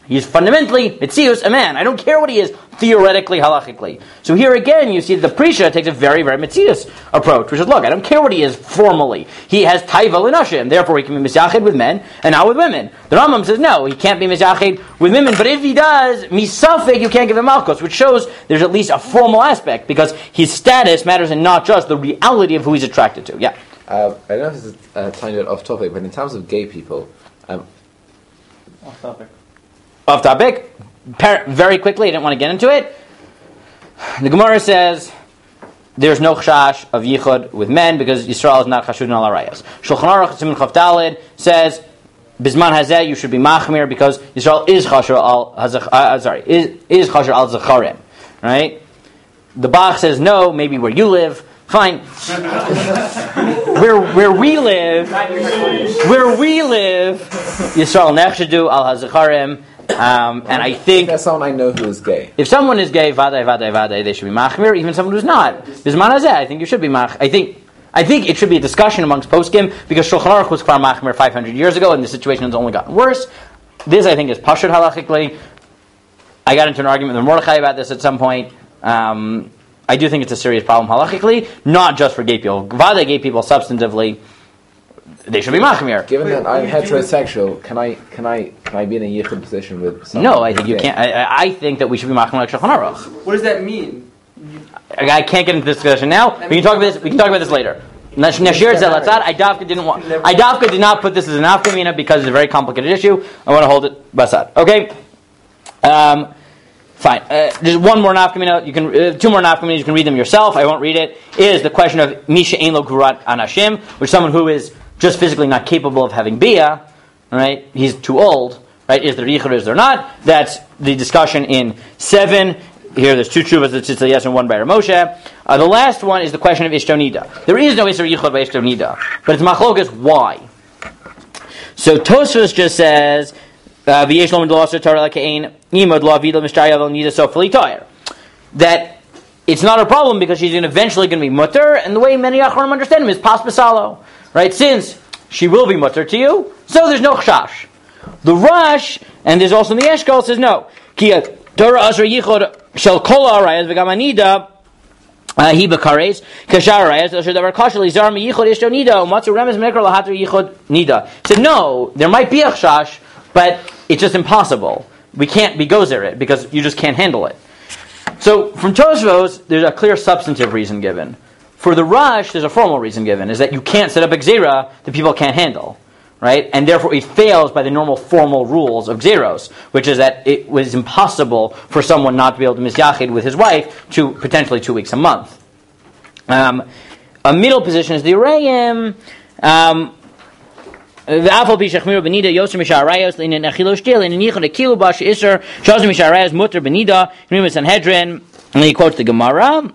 He's fundamentally, mitzius, a man. I don't care what he is, theoretically, halachically. So here again, you see that the Prisha takes a very, very mitzius approach, which is, look, I don't care what he is formally. He has taiva l'nashim, therefore he can be misyachid with men, and not with women. The Rambam says, no, he can't be misyachid with women, but if he does, misafik, you can't give him malchus, which shows there's at least a formal aspect, because his status matters and not just the reality of who he's attracted to. Yeah. Uh, I don't know if this is a tiny bit off topic, but in terms of gay people, um, Off topic. Off topic, very quickly, I didn't want to get into it. The Gemara says there's no chash of yichud with men because Yisrael is not chashudin al arayos. Shulchan Aruch Siman Chaf Daled says bisman hazeh you should be machmir because Yisrael is chashur al hazach, uh, sorry is is chashur al zacharim, right? The Bach says no, maybe where you live. Fine. where where we live, where we live, Yisrael nechshadu al hazacharim. Um, and I think that's someone I know who is gay. If someone is gay, vaday, vaday, vaday, they should be machmir. Even someone who's not, bisman hazeh, I think you should be mach. I think, I think it should be a discussion amongst poskim because Shulchan Aruch was kvar machmir five hundred years ago, and the situation has only gotten worse. This, I think, is pashut halachically. I got into an argument with Mordechai about this at some point. Um, I do think it's a serious problem halachically, not just for gay people. Vaday, gay people, substantively, they should be machmir. Given that I'm heterosexual, can I can I can I be in a yichud position with someone? No, I think you can't. I, I think that we should be machmir like Shulchan Aruch. What does that mean? I, I can't get into this discussion now. We can talk about this. We can talk about this later. Nashir Zelatzad. I Davka didn't want. I Davka did not put this as an afkamina because it's a very complicated issue. I want to hold it basad. Okay. Um, fine. Uh, there's one more nafkamina. You can uh, two more nafkaminas. You can read them yourself. I won't read it. Is the question of misha ein lo gurat anashim, which is someone who is just physically not capable of having bia, right? He's too old, right? Is there yichud or is there not? That's the discussion in seven. Here there's two tshuvas, it's just a yes and one by Moshe. Uh, the last one is the question of ishtonida. There is no isser yichud by ishtonida, but it's machlokas why. So Tosfos just says, v'yesh lo midloser Torah l'kein imod lo avidel mishtayav nida sofeli toyer. That it's not a problem because she's eventually going to be mutter, and the way many acharonim understand him is pas b'salo. Right, since she will be mutter to you, so there's no chashash. The Rush, and there's also in the Eshkol, says no. Ki Torah asher yichud shel kol ha'arayos v'gam anida hi b'kares kashar arayos asher davar kashel izar mi yichud ishto nida umatzu remez mekar lahater yichud nida. Said no, there might be a chashash, but it's just impossible. We can't be gozer it because you just can't handle it. So from Tosfos, there's a clear substantive reason given. For the Rush, there's a formal reason given, is that you can't set up a gzera that people can't handle, right? And therefore it fails by the normal formal rules of gzeros, which is that it was impossible for someone not to be able to misyachid with his wife to potentially two weeks a month. Um, a middle position is the Urayim. Um, the Afal Bishachmir Benida Yoser Misharayos in an Achilo Shtil in an Yichud Akilu Bash Isser Shazim Misharayos Mutter Benida Nimis Sanhedrin, and he quotes the Gemara.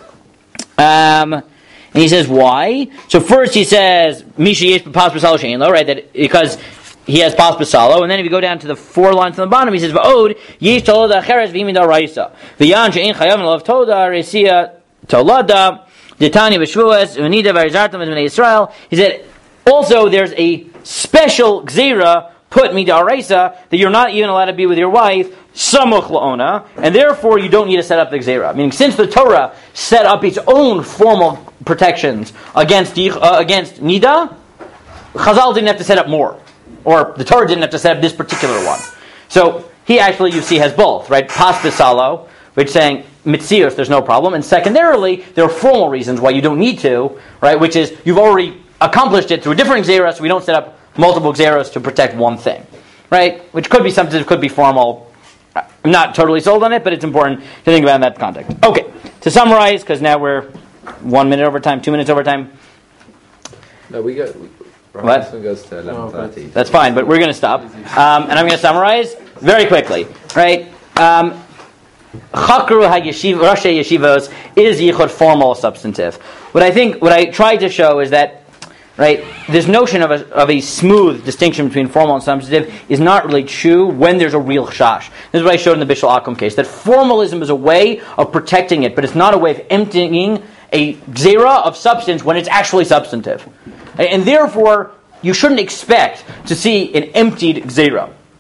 Um, and he says why? So first he says Misha Yesh Pas Basalo Shein right? That because he has Pas Basalo, and then if you go down to the four lines on the bottom, he says Va'od Yesh Toloda Cheres V'Imida Raisa V'Yan Shein Chayav Lov Toda Resia Tolada Detani B'Shvuas V'Nida V'Rizartam V'Nei Yisrael. He said also there's a special Gzera put midaraisa that you're not even allowed to be with your wife samuch la'ona, and therefore you don't need to set up the gzera. Meaning, since the Torah set up its own formal protections against uh, against nida, Chazal didn't have to set up more, or the Torah didn't have to set up this particular one. So he actually, you see, has both, right? Pas b'salo, which is saying mitzios, there's no problem, and secondarily there are formal reasons why you don't need to, right? Which is you've already accomplished it through a different gzera, so we don't set up multiple gzeros to protect one thing, right? Which could be something, it could be formal. I'm not totally sold on it, but it's important to think about in that context. Okay, to summarize, because now we're one minute over time, two minutes over time. No, we go. We, what? This one goes to eleven thirty. That's fine, but we're going to stop, um, and I'm going to summarize very quickly. Right? Um, Chakru ha-yeshiv, Rashi Yeshivos is yichud formal or substantive. What I think, what I tried to show is that. Right, this notion of a, of a smooth distinction between formal and substantive is not really true when there's a real chash. This is what I showed in the Bishul Akum case, that formalism is a way of protecting it, but it's not a way of emptying a gzera of substance when it's actually substantive. And therefore, you shouldn't expect to see an emptied gzera.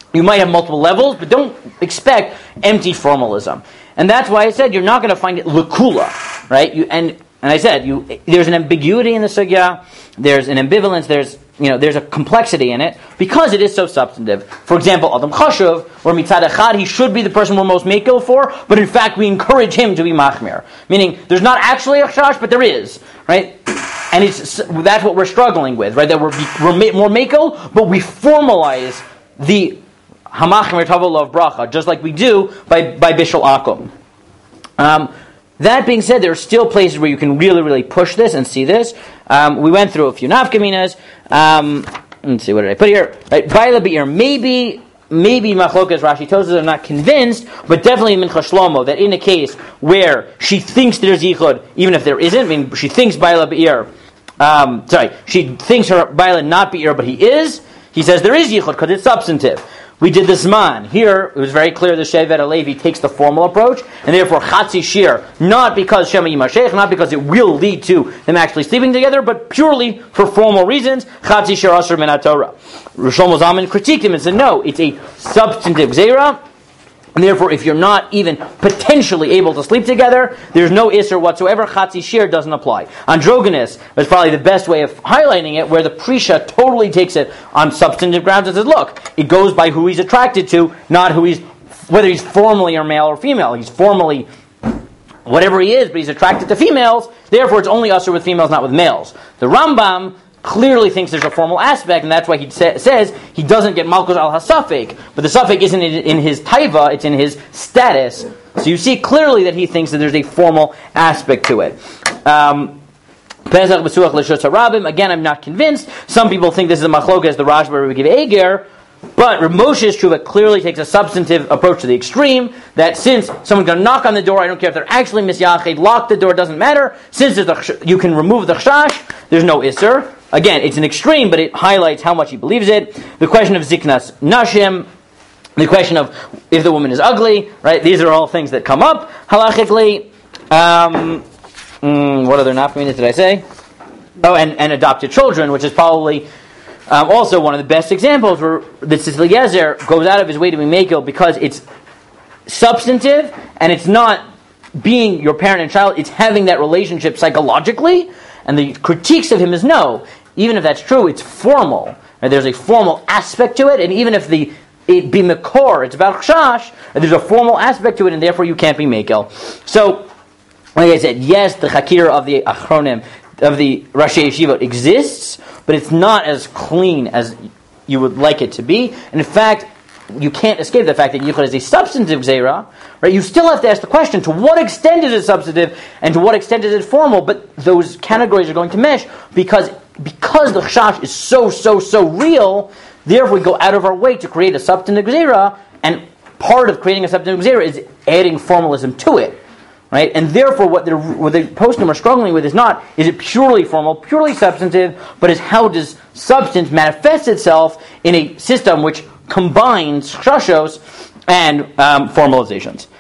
you might have multiple levels, but don't expect empty formalism. And that's why I said you're not going to find it lakula, right? You, and and I said you there's an ambiguity in the sugya, there's an ambivalence, there's you know there's a complexity in it because it is so substantive. For example, Adam Chashuv, where mitzad echad he should be the person we're most makil for, but in fact we encourage him to be machmir, meaning there's not actually a chash, but there is, right? And it's that's what we're struggling with, right? That we're we're more makil, but we formalize the hamachmir tavall of bracha, just like we do by by bishul akum. Um, that being said, there are still places where you can really, really push this and see this. Um, we went through a few nafkaminas. Um, let's see, what did I put here? Right, Baila Be'ir, maybe, maybe Machlokas, Rashi Tosas are not convinced, but definitely Mincha Shlomo, that in a case where she thinks there's yichud, even if there isn't, I mean, she thinks Baila Be'ir, um, sorry, she thinks her Baila not Be'ir, but he is, he says there is yichud because it's substantive. We did the Zman. Here, it was very clear the Shevet HaLevi takes the formal approach, and therefore Chatzi Shir, not because Shema Yimashech, not because it will lead to them actually sleeping together, but purely for formal reasons, Chatzi Shir Asher Min HaTorah. Rishon Zalman critiqued him and said, no, it's a substantive Gzeira, and therefore if you're not even potentially able to sleep together, there's no Isser whatsoever, Chatzi Shir doesn't apply. Androgynous is probably the best way of highlighting it, where the Prisha totally takes it on substantive grounds and says, look, it goes by who he's attracted to, not who he's, whether he's formally or male or female. He's formally whatever he is, but he's attracted to females, therefore it's only usher with females, not with males. The Rambam clearly thinks there's a formal aspect, and that's why he sa- says he doesn't get Malkus al HaSafek, but the Safek isn't in, in his taiva, it's in his status. So you see clearly that he thinks that there's a formal aspect to it. Um, Pesach B'suach L'Shus HaRabim, again, I'm not convinced. Some people think this is a machlokas, the Rashba where we give Eger, but Rav Moshe's Tshuva clearly takes a substantive approach to the extreme, that since someone's going to knock on the door, I don't care if they're actually misyached, lock the door, doesn't matter, since there's the, you can remove the chashash, there's no Isser. Again, it's an extreme, but it highlights how much he believes it. The question of ziknas nashim, the question of if the woman is ugly, right? These are all things that come up halachically. Um, mm, what other nafkaminas did I say? Oh, and, and adopted children, which is probably um, also one of the best examples where the Tzitz Eliezer goes out of his way to be makil because it's substantive and it's not being your parent and child, it's having that relationship psychologically. And the critiques of him is no, even if that's true, it's formal. Right? There's a formal aspect to it, and even if the it be makor, it's about chash, there's a formal aspect to it, and therefore you can't be mekel. So, like I said, yes, the chakir of the achronim, of the Rashi Yeshiva exists, but it's not as clean as you would like it to be. And in fact, you can't escape the fact that yichud is a substantive gzeira, right? You still have to ask the question, to what extent is it substantive, and to what extent is it formal? But those categories are going to mesh, because because the chash is so, so, so real, therefore we go out of our way to create a substantive gzeira, and part of creating a substantive gzeira is adding formalism to it, right? And therefore what the, what the poskim are struggling with is not, is it purely formal, purely substantive, but is how does substance manifest itself in a system which combines chashos and um, formalizations.